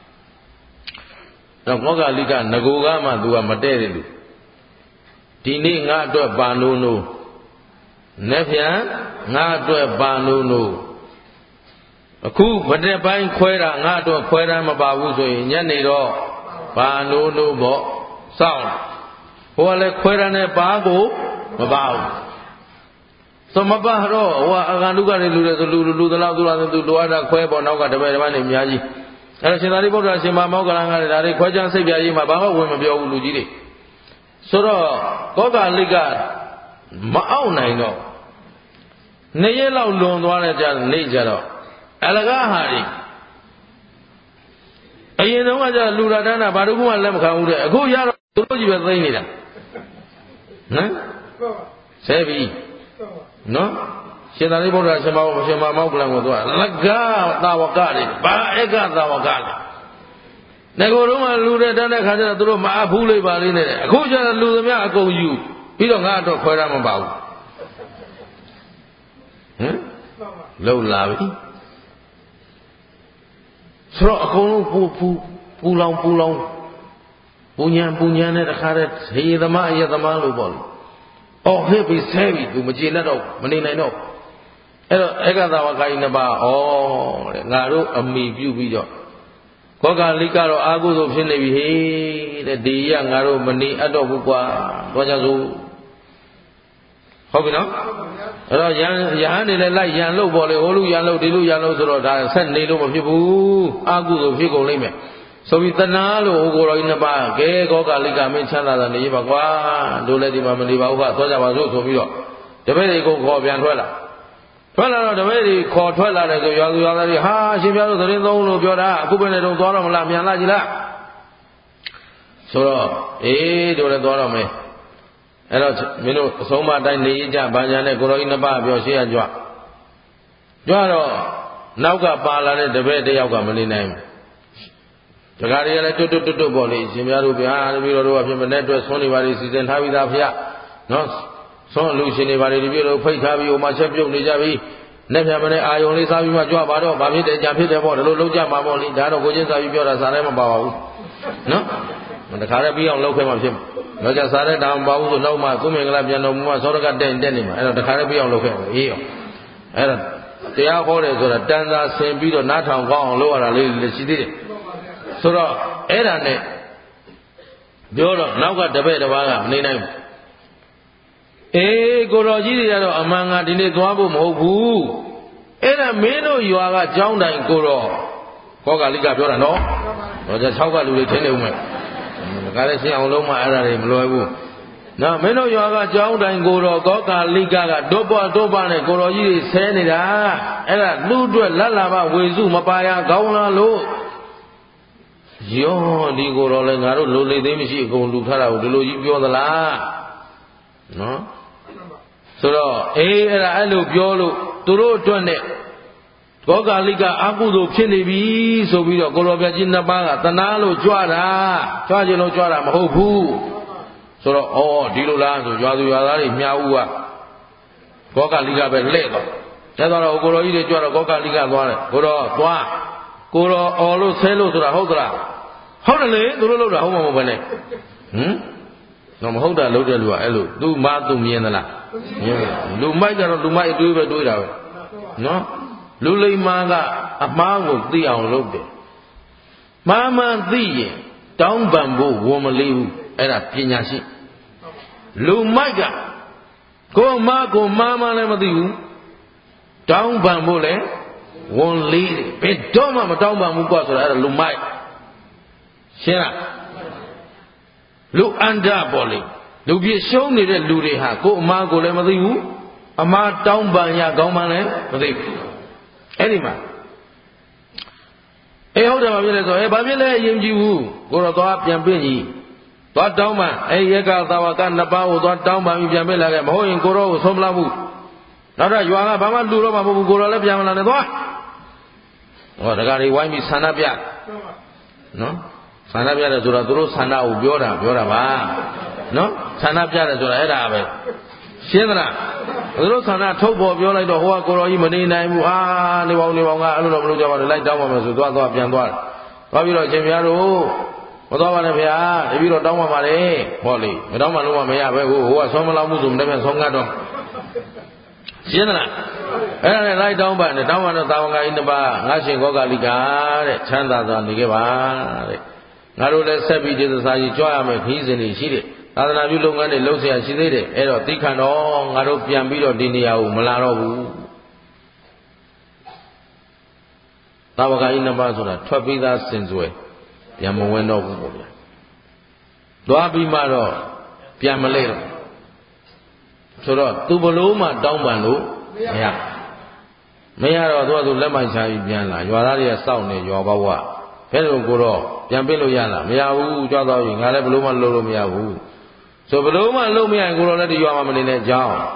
တော့ကောကလိကငကိုကမှသူကမတဲ့တယ်လူဒီနေ့ငါအတွက်ပါနိုးနိုး Nepia, Nato Banunu. A cool, but the buying quera, Nato Quera Mababuzo, Yanido, Banunu Bo, sound. Wale Quera ne Babu, Mabau. So Mabahro, Aganuga, Lulu, the Ladula, the Luada, Quebo, Noga, the Vedaman in Yaji. And she not able to say Mamma, Quajan Sabia, Mababa, women be all Lugidi. So, Goga Liga, Mauna, I know. Nayela Lon, one at Nature, Alagahari. I know what Luradana, Barugu and Lemka, go yard, you were saying it. Savvy. No? She not able to say Mamma, Laga, Tawakali, Baega Tawakali. Negoruma Luradana had a little Mahuli Baline, Kuja Ludamia go you. We don't have to quite about. Low Lavi. Throw a cone, Pulong, Bunyan at a carrot, he the Maya the Malubol. Oh, here be savvy to Majinato, Manina no. Egadawainaba, oh, Naru, a me view video. Koga Likaro Agus of Shinevi, the young Aru Mani Adobua, Wajazu. Hobino? Yahani like Yalo Bole, Olu Yalo, Dilu Yalo, send Nilu of Hibu, Agus of Higo Lime. So with the Nalo, Ugoro in the bar, Gay Goga Liga Michana and Yibagua, do let him Mamaliba, Toja Wazu, the way they go call Bianquella. Well, the way they call Twella, the Yalu, Ha, Shibiano, the Rindo, Yoda, Kubernedo, Doram, Lamianagila. So, do the Dorame. So much I need Bajane, Goro in the bar, Yoshia Joa. Joaro, Nauga Pala, the way they have got many name. The Garia to Boli, Simiaru behind the Bureau of Human Networks, only what is in Havida, no, so Lucian, Valley, the Bureau, Paytavi, Machapio, Nijavi, never I only saw you my job, Babi, the Japita, the Loja Mamoli, Dano, Gojens, I feel as I am about. No? And the Caribbean local of him. Not just I down Babu, no, my Kuming Labiano, Soraga, Denima, and the Caribbean local here. And they are orders or a Danza, Saint Peter, Natan, Gong, lower, a little city. So, Erane, Doro, now got the bed of our name. Eh, Goroji, among a dinner Dwabu Mobu. Era Meno, you are a Jonda in Goro. Koga Liga Dora, no? Or just how about you tell you? Galaxy on Loma Araim Loebu. Now, Meno, you are a Jonda in Goro, Goga Liga, Doban, Goroji, Senida, Era, Ludu, Lalava, Wizu, Mapaya, Gauna, Lo. Yo, Digo Rolangaro, Luli, Demishi, go Lutara, Lulu, the La. No? So, I look Yolo, Turo Tone, Goga Liga, Agudo, Kinibi, so we are Gorobajina Baga, Tanalo, Juara, Fajino Juara, Mahobu. So, oh, Dilula, Yadu Yari, Miaua, Goga Liga Belego. That's all Goro, Juara, Goga Liga, Goro, all Selo to the Hodra. How the lay, the Lulu, home of Bene. No Hoda Loda, Elu, do Madu Mienala. Do Maga, do my do it, no? Luli Maga, a marvel, the on Lobe. Mama, the down bamboo, woman live at a Pinashi. Lu Maga, go Marco, Mama, Lemadu, down bamboo, one lead, bed Doma, down bamboo, at a Lumai. Shena. Look under Bolly. Look, you show me that Ludeha, go Margo Lemadu, a mark down by Yagomane, Anima. A hold of a Babila, you go up Yambini. Dot down man, a Yaga, Tawakan, Nabao, dot down by Yamela, Moin Goro, Somlavu. Nada, you are Bama Duroma, Goro, Yamala, and what? What a guy, why me Sanabia? No? Sanabia Duraduro, Sana, Biora, no? Sanabia Durabe. Shedra. Rosana, Tobo, Viola, the Hoa Goro, Imanina, Niwanga, I don't know, like down on the Dua Piandoa. Fabio Jemiaro, Odavana, if you don't know Mare, Polly, Madame Maya, who are some Lamuzum, never Songado. ရှင်းသလားအဲ့ဒါနဲ့လိုက်တောင်းပန်တယ်တောင်းပန်တော့သာဝကကြီးနှစ်ပါးငါရှင်ဂောဂလိကတဲ့ချမ်းသာစွာနေခဲ့ပါတဲ့ငါတို့လည်းဆက်ပြီးဒီသစာကြီးကြွရမယ်ခီးစဉ်တွေရှိတယ်သာသနာပြုလုပ်ငန်းတွေလုပ်เสียရှိသေးတယ်အဲ့တော့သိခံတော့ငါတို့ပြန်ပြီးတော့ဒီနေရာကိုမလာတော့ဘူးသာဝကကြီးနှစ်ပါးဆိုတာထွက်ပြီးသားစင်စွယ်ပြန်မဝင်တော့ဘူးပေါ့ဗျာသွားပြီးမှတော့ပြန်မလဲတော့ဆိုတော့သူဘလို့မှတောင်းပန်လို့မရတော့သူလက်မိုက်ချပြီးပြန်လာရွာသားတွေကစောင့်နေရွာဘဝဘယ်လိုကိုတော့ပြန်ပြစ်လို့ရလားမရဘူးကြွားတော့ရင်ငါလည်းဘလို့မှလုပ်လို့မရဘူးဆိုဘလို့မှလုပ်မရရင်ကိုတော့လည်းဒီရွာမှာမနေနဲ့ကြောင်း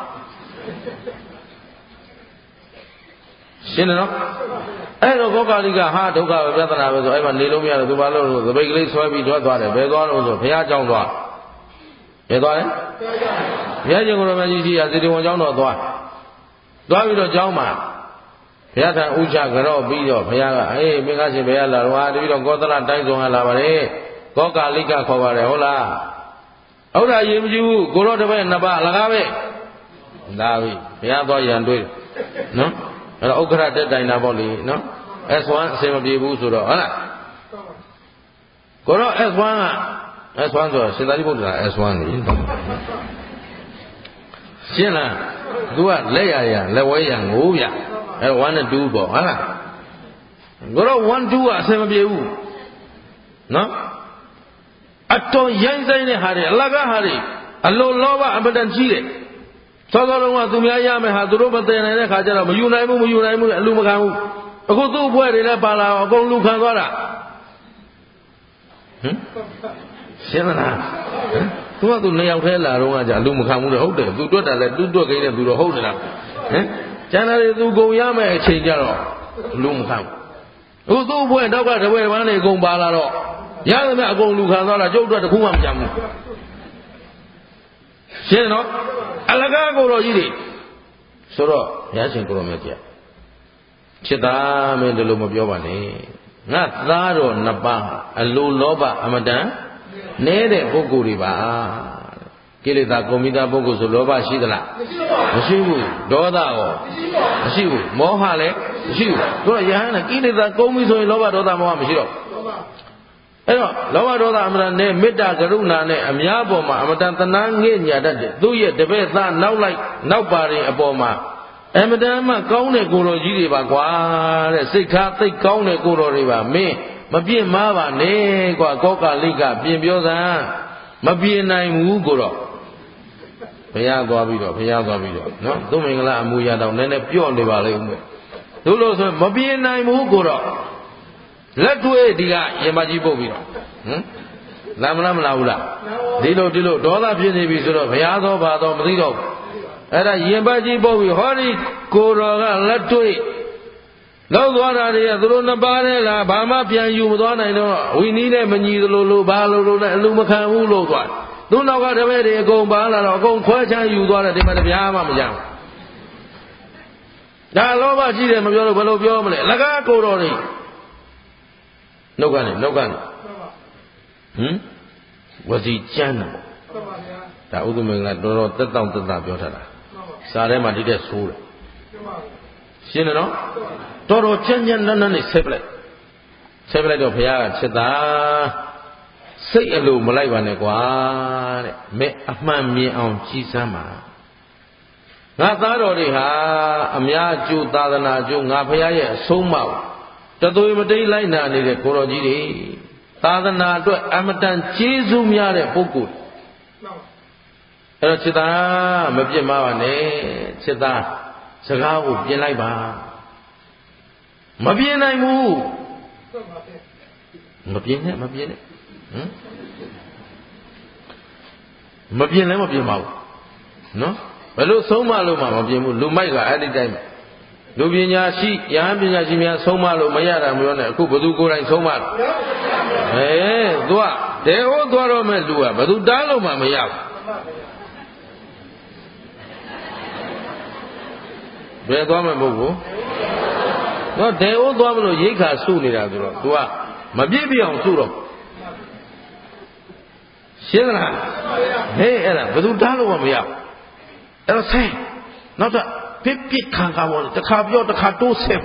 ရှင်းတယ်နော်အဲ့တော့ဂောဂလိကဟာဒုက္ခပဲပြဿနာပဲဆိုအဲ့မှာနေလို့မရတော့သူဘာလို့သပိတ်ကလေးဆွဲပြီးထွက်သွားတယ်ဘယ်သွားလို့ဆိုဘုရားကျောင်းသွားဘယ်သွားလဲဘုရားရှင်ကိုယ်တော်မြတ်ကြီးရှိရာစေတီဝန်ကျောင်းတော်သွားပြီးတော့ကျောင်းမှာဘုရားထံဥချကြော့ပြီးတော့ဘုရားကအေးမင်းကရှင်ဘုရားလာတော့ဟာတပည့်တော်ကောသလတိုင်းဆောင်လာပါတယ်ဂောဂလိကခေါ်ပါတယ်ဟုတ်လားဟုတ်တာရေးမကြည့်ဘူးကိုတော်တပည့်နှစ်ပါးအလကားပဲလာပြီဘုရားသွားရန်တွေးနော်အဲ့တော့ဥက္ခရတက်တိုင်တာပေါ့လေနော် S1 အစင်မပြေဘူးဆိုတော့ဟုတ်လားကိုတော့ S1 က S1 ဆိုတော့ရှင်သာရိပုတ္တရာ S1 လေရှင်းလားသူကလက်ရလက်ဝဲရငိုးဗျအဲ့1နဲ့2ပေါ့ဟုတ်လားကိုတော့1 2ကအစင်မပြေဘူးနော်အတော်ရိုင်းဆိုင်တဲ့ဟာတွေအလကားဟာတွေအလိုလောဘအပဒံကြီးတယ်သောသောလုံးကသူများရမယ်ဟာသူတို့မသိနိုင်တဲ့ခါကျတော့မယူနိုင်ဘူးအလူမခံဘူးအခုသူ့ဘွဲတွေလည်းပါလာအောင်အကုန်လူခံသွားတာရှင်းမလားသူကသူနှစ်ယောက်ထဲလာတော့ကကြာအလူမခံဘူးလေဟုတ်တယ်သူတွက်တာလည်းသူတွက်ခင်းတယ်သူတော့ဟုတ်တယ်လားကျန်တယ်သူကုန်ရမယ်အချိန်ကျတော့အလူမခံဘူးအခုသူ့ဘွဲနောက်ကတပည့်ပန်းတွေအကုန်ပါလာတော့ရသမျှအကုန်လူခံသွားတာကျုပ်တို့တခုမှမကြမ်းဘူးရှင်းနော်အလကားကိုတော်ကြီးတွေဆိုတော့ဘုရားရှင်ကိုတော်မြတ်ကြီးချစ်သားမင်းဒီလိုမပြောပါနဲ့ငါသားတော်နှစ်ပါးအလိုလောဘအမတန်နေတဲ့ပုဂ္ဂိုလ်တွေပါကိလေသာကုန်မိသားပုဂ္ဂိုလ်ဆိုလောဘရှိသလားမရှိဘူးဒေါသရောမရှိဘူးမောဟလည်းမရှိဘူးတို့ရဟန်းကကိလေသာကုန်ပြီဆိုရင်လောဘဒေါသမောဟမရှိတော့အဲ့တော့လောဘဒေါသအမတန်နဲ့မေတ္တာကရုဏာနဲ့အများပေါ်မှာအမတန်သနာငဲ့ညာတတ်တယ်သူ့ရဲ့တပည့်သားနောက်ပါရင်အပေါ်မှာအမတန်မှကောင်းတဲ့ကိုယ်တော်ကြီးတွေပါကွာတဲ့စိတ်ထားသိကောင်းတဲ့ကိုယ်တော်တွေပါမင်းမပြင့်မားပါနဲ့ကွာဂောဂလိကပြင်ပြောစမ်းမပြင်းနိုင်ဘူးကိုတော့ဘုရားသွားပြီးတော့နော်သူမင်္ဂလာအမူအရာတောင်နည်းနည်းပြော့နေပါလိမ့်ဦးမယ်သူလို့ဆိုမပြင်းနိုင်ဘူးကိုတော့လက်တွေ့ဒီကရင်မကြီးပုတ်ပြီးတော့လာမလားဘူးလားဒီလိုဒေါသဖြစ်နေပြီဆိုတော့ဘုရားသောဘာသောမသိတော့ဘူးအဲ့ဒါရင်ပတ်ကြီးပုတ်ပြီးဟောဒီကိုတော်ကလက်တွေ့လောက်သွားတာတွေကသူတို့နှစ်ပါးနဲ့လားဘာမှပြန်ယူမသွားနိုင်တော့ဝီနီးနဲ့မညီသလိုလိုဘာလိုလိုနဲ့အလူမခံဘူးလို့သွားသူနောက်ကတပည့်တွေအကုန်ပါလာတော့အကုန်ခွဲချမ်းယူသွားတယ်ဒီမှာတပြားမှမကြဘူးဒါလောဘရှိတယ်မပြောလို့ဘယ်လိုပြောမလဲလကားကိုတော်တွေနှုတ်ကနေဝစီကျမ်းတာဒါဥဒ္ဓမင်္ဂလာတော်တော်တက်တောင့်တက်တာပြောထားတာစာထဲမှာဒီတဲ့ဆိုးတယ်ရှင်းတယ်နော်တော်တော်ကျမ်းနန်းနဲ့ဆက်ပလိုက်တော့ဘုရားကချစ်တာစိတ်အလိုမလိုက်ပါနဲ့ကွာတဲ့မဲအမှန်မြင်အောင်ကြည်စမ်းပါငါသားတော်တွေဟာအများကျိုးသာသနာကျိုးငါဘုရားရဲ့အဆုံးအမတသွေမတိတ်လိုက်နာနေတဲ့ကိုတော်ကြီးတွေသာသနာအတွက်အမတန်ကျေးဇူးများတဲ့ပုဂ္ဂိုလ်အဲ့တော့ချစ်သားမပြစ်မှားပါနဲ့ချစ်သားစကားကိုပြင်လိုက်ပါမပြင်နိုင်ဘူးမပြင်နဲ့မပြင်လည်းမပြင်ပါဘူးနော်ဘယ်လိုဆုံးမလို့မှမပြင်ဘူးလူမိုက်ကအဲ့ဒီတိုင်းလူပညာရှိယဟန်ပညာရှိများဆုံးမလို့မရတာမပြောနဲ့အခုဘသူကိုယ်တိုင်ဆုံးမလို့သူကဒေဟောသွားတော့မဲ့လူကဘသူတားလို့မှမရဘူးဘယ်သွားမဲ့ပုဂ္ဂိုလ်တော့ဒေဟောသွားမလို့ရိတ်ခါစုနေတာဆိုတော့သူကမပြည့်ပြည့်အောင်စုတော့ရှင်းလားဟေးအဲ့ဒါဘသူတားလို့မှမရဘူးအဲ့တော့ဆိုင်နောက်တော့ pipit kangkawon tekapyo tekato sep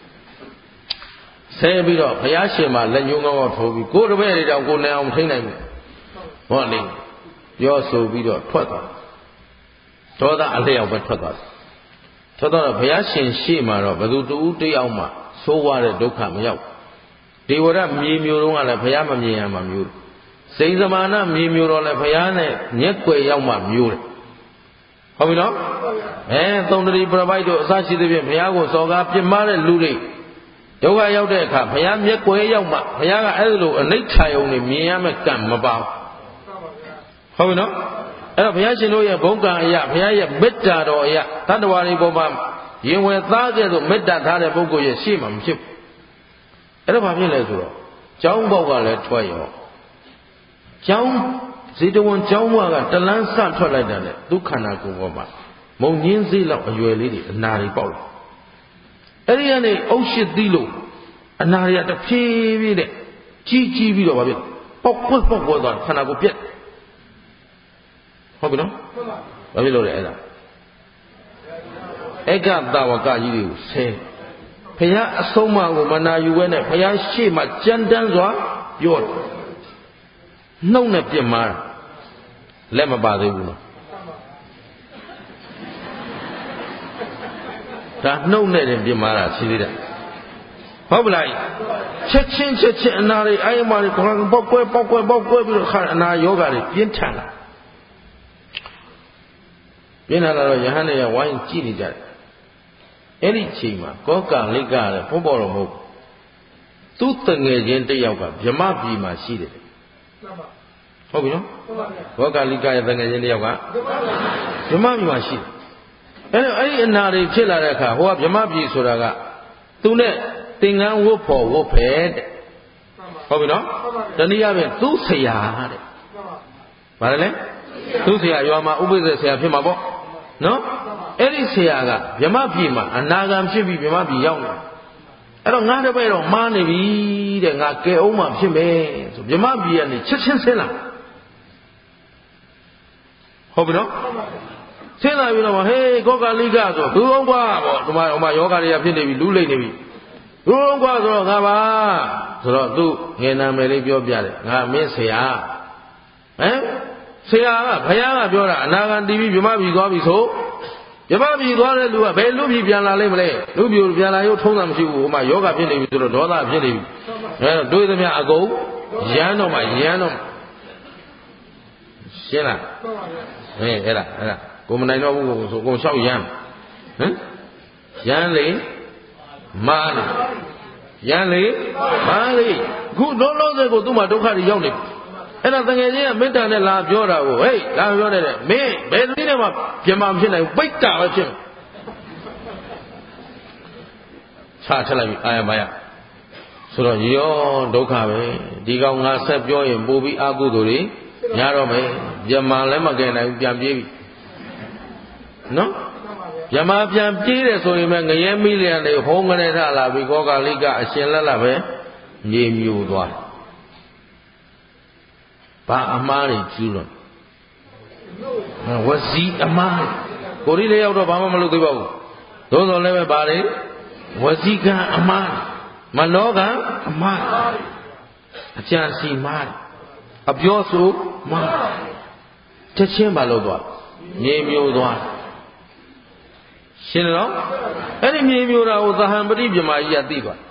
saiပြီးတော့ဘုရားရှင်မှာလက်ညှိုးငေါ့ထိုးပြီးကိုယ်တပည့်တွေတောင်ကိုယ်နိုင်အောင်ထိန်းနိုင်ဘူးဟောလေပြောဆိုပြီးတော့ထွက်သွားဒေါသအလျောက်ပဲထွက်သွားထွက်တော့ဘုရားရှင်ရှေ့မှာတော့ဘယ်သူတူတယောက်မှသိုးဝါတဲ့ဒုက္ခမရောက်ဒေဝရမြေမျိုးတုန်းကလည်းဘုရားမမြင်ရမှမျိုးစိန်စမာနမြေမျိုးတော့လည်းဘုရားနဲ့မျက်ွယ်ရောက်မှမျိုးတယ်ဟုတ်ပြီနော်သုံးတရီပြပိုက်တို့အစရှိသဖြင့်ဘုရားကိုစော်ကားပြစ်မှားတဲ့လူတွေဒုက္ခရောက်တဲ့အခါဘုရားမျက်ွယ်ရောက်မှဘုရားကအဲ့လိုအနိဋ္ဌာယုံနဲ့မြင်ရမယ့်ကံမပါဘူးဟုတ်ပြီနော်အဲ့တော့ဘုရားရှင်တို့ရဲ့ဘုံကံအရာဘုရားရဲ့မေတ္တာတော်အရာတတ္တဝါတွေပေါ်မှာရင်ဝင်သားကဲ့သို့မေတ္တာထားတဲ့ပုဂ္ဂိုလ်ရဲ့ရှေ့မှာမဖြစ်ဘူးအဲ့တော့ဘာဖြစ်လဲဆိုတော့ကျောင်းပေါက်ကလည်းထွက်ရောကျောင်းဇေတဝန်ကျောင်းဘွားကတလန်းဆထွက်လိုက်တယ်ဒုက္ခနာကိုယ်ပေါ်မှာမုံညင်းစည်းလောက်အရွယ်လေးတွေအနာတွေပေါက်လာအဲ့ဒီကနေအုပ်ရှိသီးလို့အနာတွေကတဖြည်းဖြည်းနဲ့ကြီးပြီးတော့ဘာဖြစ်ပေါက်ကွက်သွားခန္ဓာကိုယ်ပြက်ဟုတ်ပြီနော်ဘာဖြစ်လို့လဲအဲ့ဒါဧကတာဝကကြီးတွေကိုဆဲဘုရားအဆုံးအမကိုမနာယူဘဲနဲ့ဘုရားရှေ့မှာကြမ်းတမ်းစွာပြောတယ်နှုတ်နဲ့ပြစ်မှားလက်မပါသေးဘူးနော်ဒါနှုတ်နဲ့တင်ပြစ်မှားတာရှိသေးတယ်ဟုတ်ပလားချက်ချင်းအနာတွေအိုင်မာတွေခေါင်းပေါက်ကွဲပြီးတော့ခါအနာယောဂါတွေပြင်းထန်လာတော့ယဟန်တွေကဝိုင်းကြည့်နေကြတယ်အဲ့ဒီချိန်မှာကောကလိကလည်းဘုံပေါ်တော့မဟုတ်သူ့တငယ်ချင်းတယောက်ကဗြမပြည်မှာရှိတယ်ဟုတ်ပြီနော်ကောကလိကရဲ့တငယ်ချင်းတယောက်ကဗြမပြည်မှာရှိတယ်အဲ့ဒီအနာတွေဖြစ်လာတဲ့အခါဟိုကဗြမပြည်ဆိုတာကသူနဲ့သင်္ကန်းဝတ်ဖို့ဝတ်ဖဲတဲ့ဟုတ်ပြီနော်တနည်းအားဖြင့်သူ့ဆရာတဲ့ဘာလဲသူ့ဆရာရွာမှာဥပိ္ပဇေဆရာဖြစ်မှာပေါ့နော်အဲ့ဒီဆရာကဗြမပြည်မှာအနာဂံဖြစ်ပြီးဗြမပြည်ရောက်နေအဲ့တော့ငါတပည့်တော့မှားနေပြီတဲ့ငါကဲအောင်မှဖြစ်မယ်ဆိုဗြမပြည်ကနေချက်ချင်းဆင်းလာဟုတ်ပြီနော်ဆင်းလာပြီးတော့ဟေးကောကလိကဆိုသူအောင်ကွာပေါ့ဒီမှာယောဂတွေကဖြစ်နေပြီလူလိမ့်နေပြီသူအောင်ကွာဆိုတော့ငါပါဆိုတော့သူငယ်နာမယ်လေးပြောပြတယ်ငါမင်းဆရာဆရာကဘုရားကပြောတာအနာဂံတီးပြီးဗြမပြည်သွားပြီဆိုဗြမပြည်သွားတဲ့လူကဘယ်လူပြည်ပြန်လာလိမ့်မလဲလူပြည်ပြန်လာရုံထုံးတာမရှိဘူးဟိုမှာယောဂဖြစ်နေပြီဆိုတော့ဒေါသဖြစ်နေပြီတွေးသမျှအကုန်ရမ်းတော့မှရှင်းလားအဲ့ဒါကိုမနိုင်တော့ဘူးဆိုကိုလျှောက်ရမ်းရမ်းလေမားလေရမ်းလေမားလေခုလုံးလုံးစဲကိုသူ့မှာဒုက္ခတွေရောက်နေအဲ့ဒါတကယ်ချင်းကမေတ္တာနဲ့လာပြောတာကိုဟေးလာပြောတယ်မင်းဘယ်နည်းနဲ့မှပြမဖြစ်နိုင်ဘူးပိတ်တာပဲဖြစ်ချထလိုက်ပြီအာရမယဆိုတော့ရောဒုက္ခပဲဒီကောင်ငါဆက်ပြောရင်ပို့ပြီးအကုသိုလ်တွေညာတော့မယ်ပြမလည်းမကယ်နိုင်ဘူးပြန်ပြေးပြီနော်ပြမပြန်ပြေးတယ်ဆိုရင်ပဲငရဲမိလျံတွေဟောင်းကနေထလာပြီးကောကလိကအရှင်လက်လက်ပဲမြေမြူသွားဘာအမားတွေကျူးလို့ဝစီအမားကိုရီလေးရောက်တော့ဘာမှမလုပ်သေးပါဘူးသို့တော်လည်းပဲဘာတွေဝစီကံအမားမနောကံအမားအကြံစီမားအပြောဆိုမားချက်ချင်းမလုပ်တော့မြေမျိုးသွားရှင်းနော်အဲ့ဒီမြေမျိုးတာကိုသဟံပတိပြမကြီးကသိသွား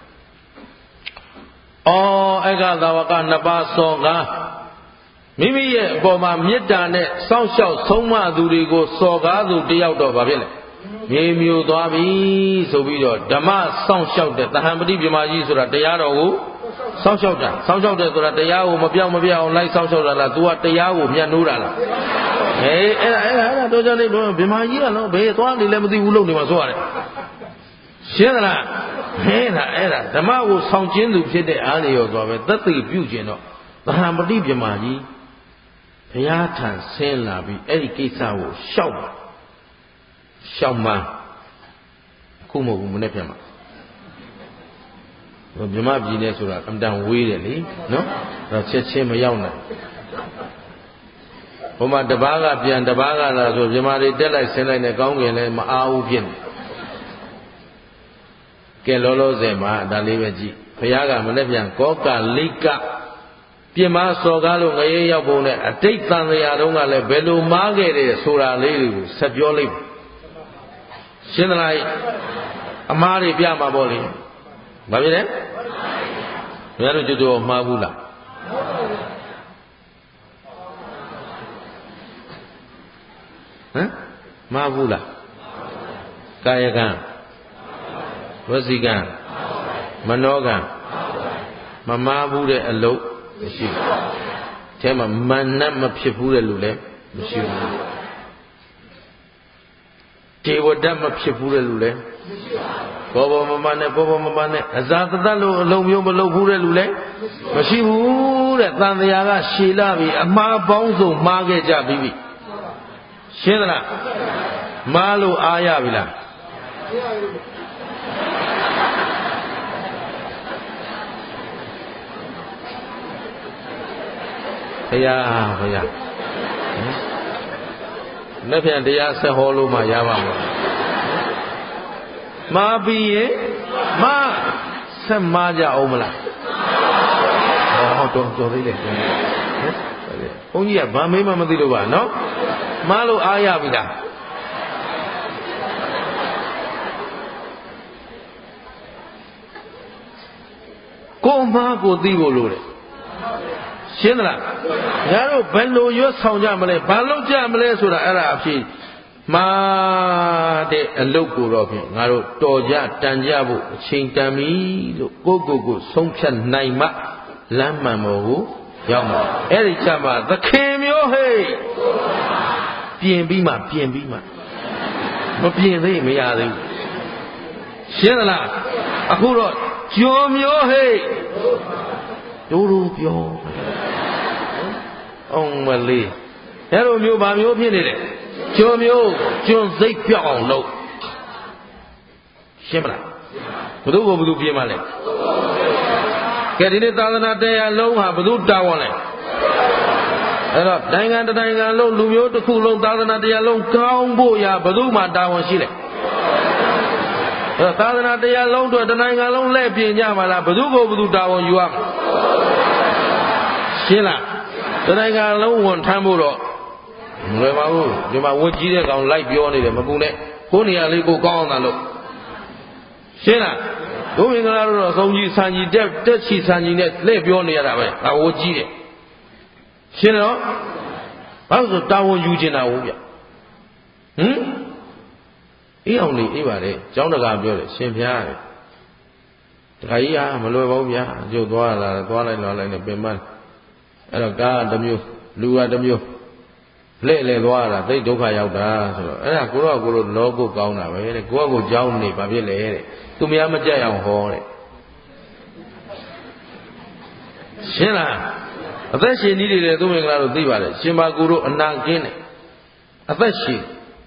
ဧကသာဝကနှစ်ပါးစောကားမိမိရဲ့အပေါ်မှာမေတ္တာနဲ့စောင့်ရှောက်ဆုံးမသူတွေကိုစော်ကားသူတယောက်တော့ဘာဖြစ်လဲမြေမျိုးသွားပြီဆိုပြီးတော့ဓမ္မစောင့်ရှောက်တဲ့သဟံပတိပြမကြီးဆိုတာတရားတော်ကိုစောင့်ရှောက်တယ်ဆိုတာတရားကိုမပြောင်းအောင်လိုက်စောင့်ရှောက်တာလား तू ကတရားကိုမြတ်နိုးတာလားအဲ့ဒါတော့ကြောင့်လေဗမာကြီးကနော်ဘယ်သွားနေလဲမသိဘူးလို့နေမှာဆိုရတယ်ရှင်းသလားအဲ့ဒါဓမ္မကိုဆောင်ကျင်းသူဖြစ်တဲ့အားလျော်သွားပဲသက်သေပြုကျင်တော့သဟံပတိဗမာကြီးဘုရားထံဆင်းလာပြီးအဲ့ဒီကိစ္စကိုရှောက်မှခုမဟုတ်ဘူးမနေ့ပြန်မှာဗမာပြည်နဲ့ဆိုတာအမတန်ဝေးတယ်လေနော်အဲ့ချက်ချင်းမရောက်နိုင်ဘုမတပားကပြန်တပားကလာဆိုဗမာတွေတက်လိုက်ဆင်းလိုက်နဲ့ကောင်းကင်လည်းမအားဘူးဖြစ်နေကဲလောလောဆယ်မှာဒါလေးပဲကြည့်ဘုရားကမနေ့ပြန်ကောကလိကပြင်မစော်ကားလို့ငရေရောက်ပုံနဲ့အတိတ်တန်တရားတုန်းကလည်းဘယ်လိုမားခဲ့တယ်ဆိုတာလေးတွေကိုဆက်ပြောလိုက်ရှင်းသလားအမားတွေပြမှာပေါ့လေဘာဖြစ်လဲဘုရားတို့ကျွတ်တော်မှားဘူးလားဟမ်မှားဘူးလားကာယကံဝစီကံမနောကံမမားဘူးတဲ့အလုပ်မရှိဘူး။အဲမှာမာနမဖြစ်ဘူးတဲ့လူလည်းမရှိဘူး။တေဝတ္တမဖြစ်ဘူးတဲ့လူလည်းမရှိပါဘူး။ဘောမမနဲ့အဇာတတလို့အလုံးမျိုးမလုပ်ဘူးတဲ့လူလည်းမရှိဘူးတဲ့။တန်တရားကရှည်လာပြီအမှားပေါင်းစုံမှားခဲ့ကြပြီ။ရှင်းသလား။မှားလို့အားရပြီလား။ဘုရားလက်ဖြင့်တရားဆက်ဟောလို့မှရပါမှာမှားပြီးရင်ဆက်မှားကြအောင်မလားဟောတော်သေးတယ်ဘုန်းကြီးကဗာမေးမှမသိလို့ပါနော်မှားလို့အားရပြီလားကိုယ်မှားကိုသိဖို့လိုတယ်ရှင်းသလားငါတို့ဘယ်လိုရွတ်ဆောင်ကြမလဲဘာလုပ်ကြမလဲဆိုတာအဲ့ဒါအဖြစ်မှားတဲ့အလုပ်ကိုတော့ဖြင့်ငါတို့တော်ကြတန်ကြဖို့အချိန်တန်ပြီလို့ကိုဆုံးဖြတ်နိုင်မှလမ်းမှန်ပေါ်ကိုရောက်မှာအဲ့ဒီကြမှာသခင်မျိုးဟဲ့ပြင်ပြီးမှမပြင်သေးမရသေးဘူးရှင်းသလားအခုတော့ကျော်မျိုးဟဲ့တို့ပြောအောင်မလေးအဲ့လိုမျိုးဗာမျိုးဖြစ်နေတယ်ကျွန်းစိတ်ပြောက်အောင်လုပ်ရှင်းမလားဘယ်သူပြင်မလဲကဲဒီနေ့သာသနာတရားလုံးဟာဘယ်သူတာဝန်လဲအဲ့တော့နိုင်ငံတစ်နိုင်ငံလုံးလူမျိုးတစ်ခုလုံးသာသနာတရားလုံးကောင်းဖို့ရာဘယ်သူမှတာဝန်ရှိလဲအဲ့တော့သာသနာတရားလုံးတို့တစ်နိုင်ငံလုံးလက်ပြင်ကြမှာလားဘယ်သူတာဝန်ယူရမှာရှင်းလားတနိုင်ငံလုံးဝန်ထမ်းဖို့တော့မလွယ်ပါဘူးဒီမှာဝတ်ကြီးတဲ့ကောင်လိုက်ပြောနေတယ်မပူနဲ့ကိုနေရာလေးကိုကောင်းအောင်သာလို့ရှင်းလားဒုမင်္ဂလာတို့တော့ဆုံးကြီးဆန်ကြီးတက်ချီဆန်ကြီးနဲ့လှည့်ပြောနေရတာပဲဒါဝတ်ကြီးတယ်ရှင်းတော့ဘာလို့ဆိုတာဝန်ယူချင်တာဟုတ်ဗျအေးအောင်နေအေးပါလေကျောင်းတကာပြောတယ်ရှင်ဖျားတယ်တခါကြီးမလွယ်ပါဘူးဗျာကျုပ်သွားလိုက်နဲ့ပင်ပန်းအဲ့တော့ကားတစ်မျိုးလူကတစ်မျိုးလှည့်သွားတာသိဒုက္ခရောက်တာဆိုတော့အဲ့ဒါကိုတော့လောကုတ်ကောင်းတာပဲတဲ့ကိုကကြောင်းနေဘာဖြစ်လဲတဲ့သူများမကြက်အောင်ဟောတဲ့ရှင်းလားအသက်ရှင်ကြီးတွေသူမင်္ဂလာတို့သိပါတယ်ရှင်ဘာကူတို့အနာကင်းတယ်အသက်ရှင်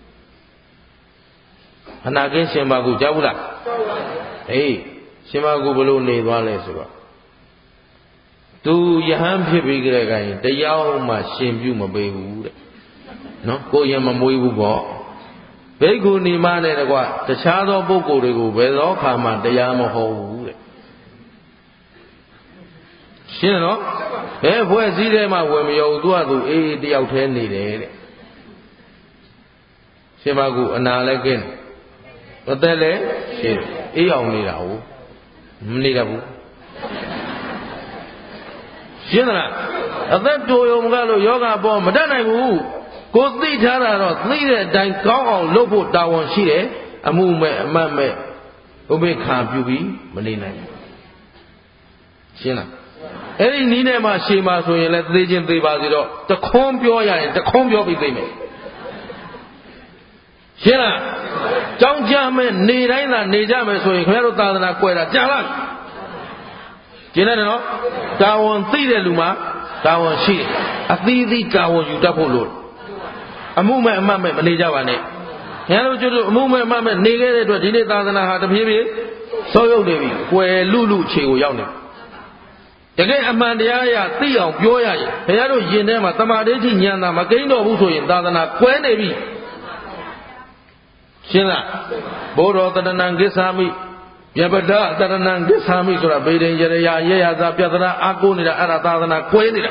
အနာကင်းရှင်ဘာကူကြားဘူးလားအေးရှင်ဘာကူဘလို့နေသွားလဲဆိုတော့သူယဟန်ဖြစ်ပြီးကြတဲ့ကရင်တရားမှရှင်ပြုမပေးဘူးတဲ့နော်ကိုရင်မမွေးဘူးပေါ့ဘိက္ခုနီမနဲ့တကွတခြားသောပုဂ္ဂိုလ်တွေကိုဘယ်သောအခါမှတရားမဟောဘူးတဲ့ရှင်းနော်ဘယ်ဖွဲ့စည်းထဲမှာဝင်မရောသူကသူအေးတယောက်တည်းနေတယ်တဲ့ရှင်မကူအနာလည်းကင်းအသက်လည်းရှင်းအေးအောင်နေတာဟုတ်မနေတတ်ဘူးရှင်းသလားအသက်တိုးရုံကလို့ယောဂပေါ်မတတ်နိုင်ဘူးကိုသိထားတာတော့သိတဲ့အတိုင်းကောင်းအောင်လုပ်ဖို့တာဝန်ရှိတယ်အမှုမဲ့အမတ်မဲ့ဥပိ္ပခာပြုပြီးမနေနိုင်ဘူးရှင်းလားအဲ့ဒီနီးနဲ့မှရှေးမှဆိုရင်လည်းသေခြင်းသေပါစေတော့တခွန်းပြောရရင်တခွန်းပြောပြီးသိမယ်ရှင်းလားကြောင်းကြမဲ့နေတိုင်းသာနေကြမယ်ဆိုရင်ခင်ဗျားတို့သာသနာကွယ်တာကြာလားကျင်းတယ်နော်တာဝန်သိတဲ့လူမှာတာဝန်ရှိတယ်အသီးသီးတာဝန်ယူတတ်ဖို့လို့အမှုမဲ့အမှတ်မဲ့မနေကြပါနဲ့ခင်ဗျားတို့ကျတို့အမှုမဲ့အမှတ်မဲ့နေခဲ့တဲ့အတွက်ဒီနေ့သာသနာဟာတဖြည်းဖြည်းဆောက်ရုပ်နေပြီကွယ်လူခြေကိုရောက်နေတကယ်အမှန်တရားအရသိအောင်ပြောရရင်ခင်ဗျားတို့ယင်ထဲမှာတမာဒိဋ္ဌိဉာဏ်သာမကိန်းတော်ဘူးဆိုရင်သာသနာကွယ်နေပြီရှင်းလားဘုရောတဏ္ဏံကိစ္ဆာမိ Yabada Taranan Gisami Sura Bede Yaya Piatra Akunida Aratana Quenida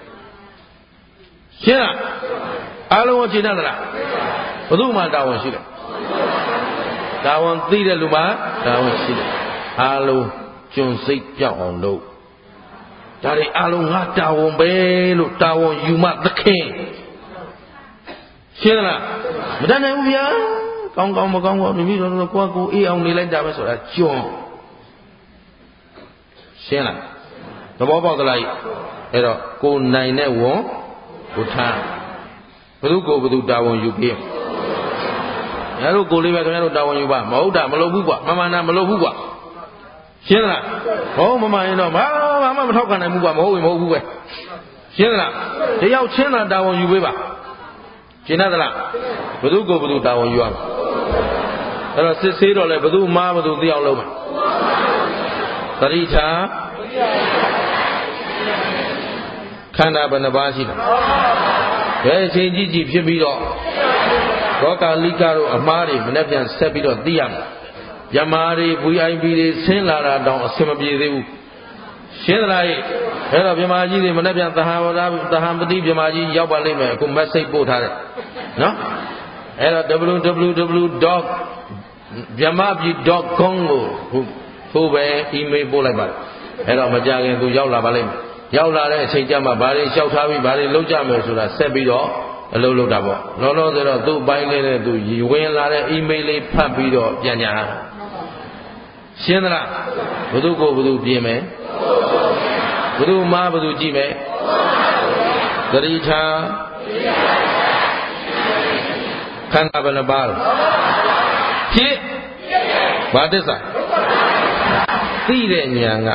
Shia Alo Chinadra Uduma Dawan Shida Dawan Tida Luma Dawan Shida Alo Chun Sik Piao Lo Dari Alo Natawon Belu Tawon Yuma the King Shia Madana Ubia Kong Maybe the Quaku only like that was a John Shena the Bob of the light Edo Go Nine War Utan Peluko with Dawon you give Yellow go live at Dawon you buy Moda Malobuba Mamma Malobuba Shena Oh Mamma you know Mamma talking and move over Shena they out Shena Dawon you river Chinadala Peluko with Dawon you are Say all like Badu Mama do the Aloma Tarita Kana Banabashina Very Gigi Pibido Roka Likaro Amari Venepian Sepido Diam Yamari VIB Senlara down Semabi Shenrai Head of Yamaji Venepian Tahamadi Yamaji Yabalime who message both had no Head www.Jamabi.com who were email Bolaba. Head of Majagan to Yaula Balim. Yaula, Sajama Bari, Shautavi Bari, Lojama, Sebido, a Lolo Dabo. No, there are two binding to you when Lara email Papido, Yanya. Shenra, Buduko Budu Jime, Budu Ma Budu Jime, Garita. Kanabanabal. Kit what is that? Tirenya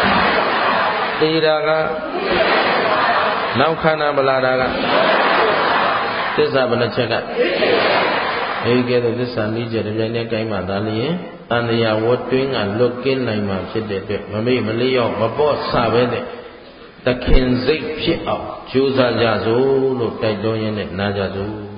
Tiraga now Kanabaladaga. This happened to check out. You get this and Niger, the Yanaka Madali, and they are watching and looking like my shit. Maybe Malay or Mabo Savede. The Kinzik Pit of Chusa Jazu, look like Doyan Najazu.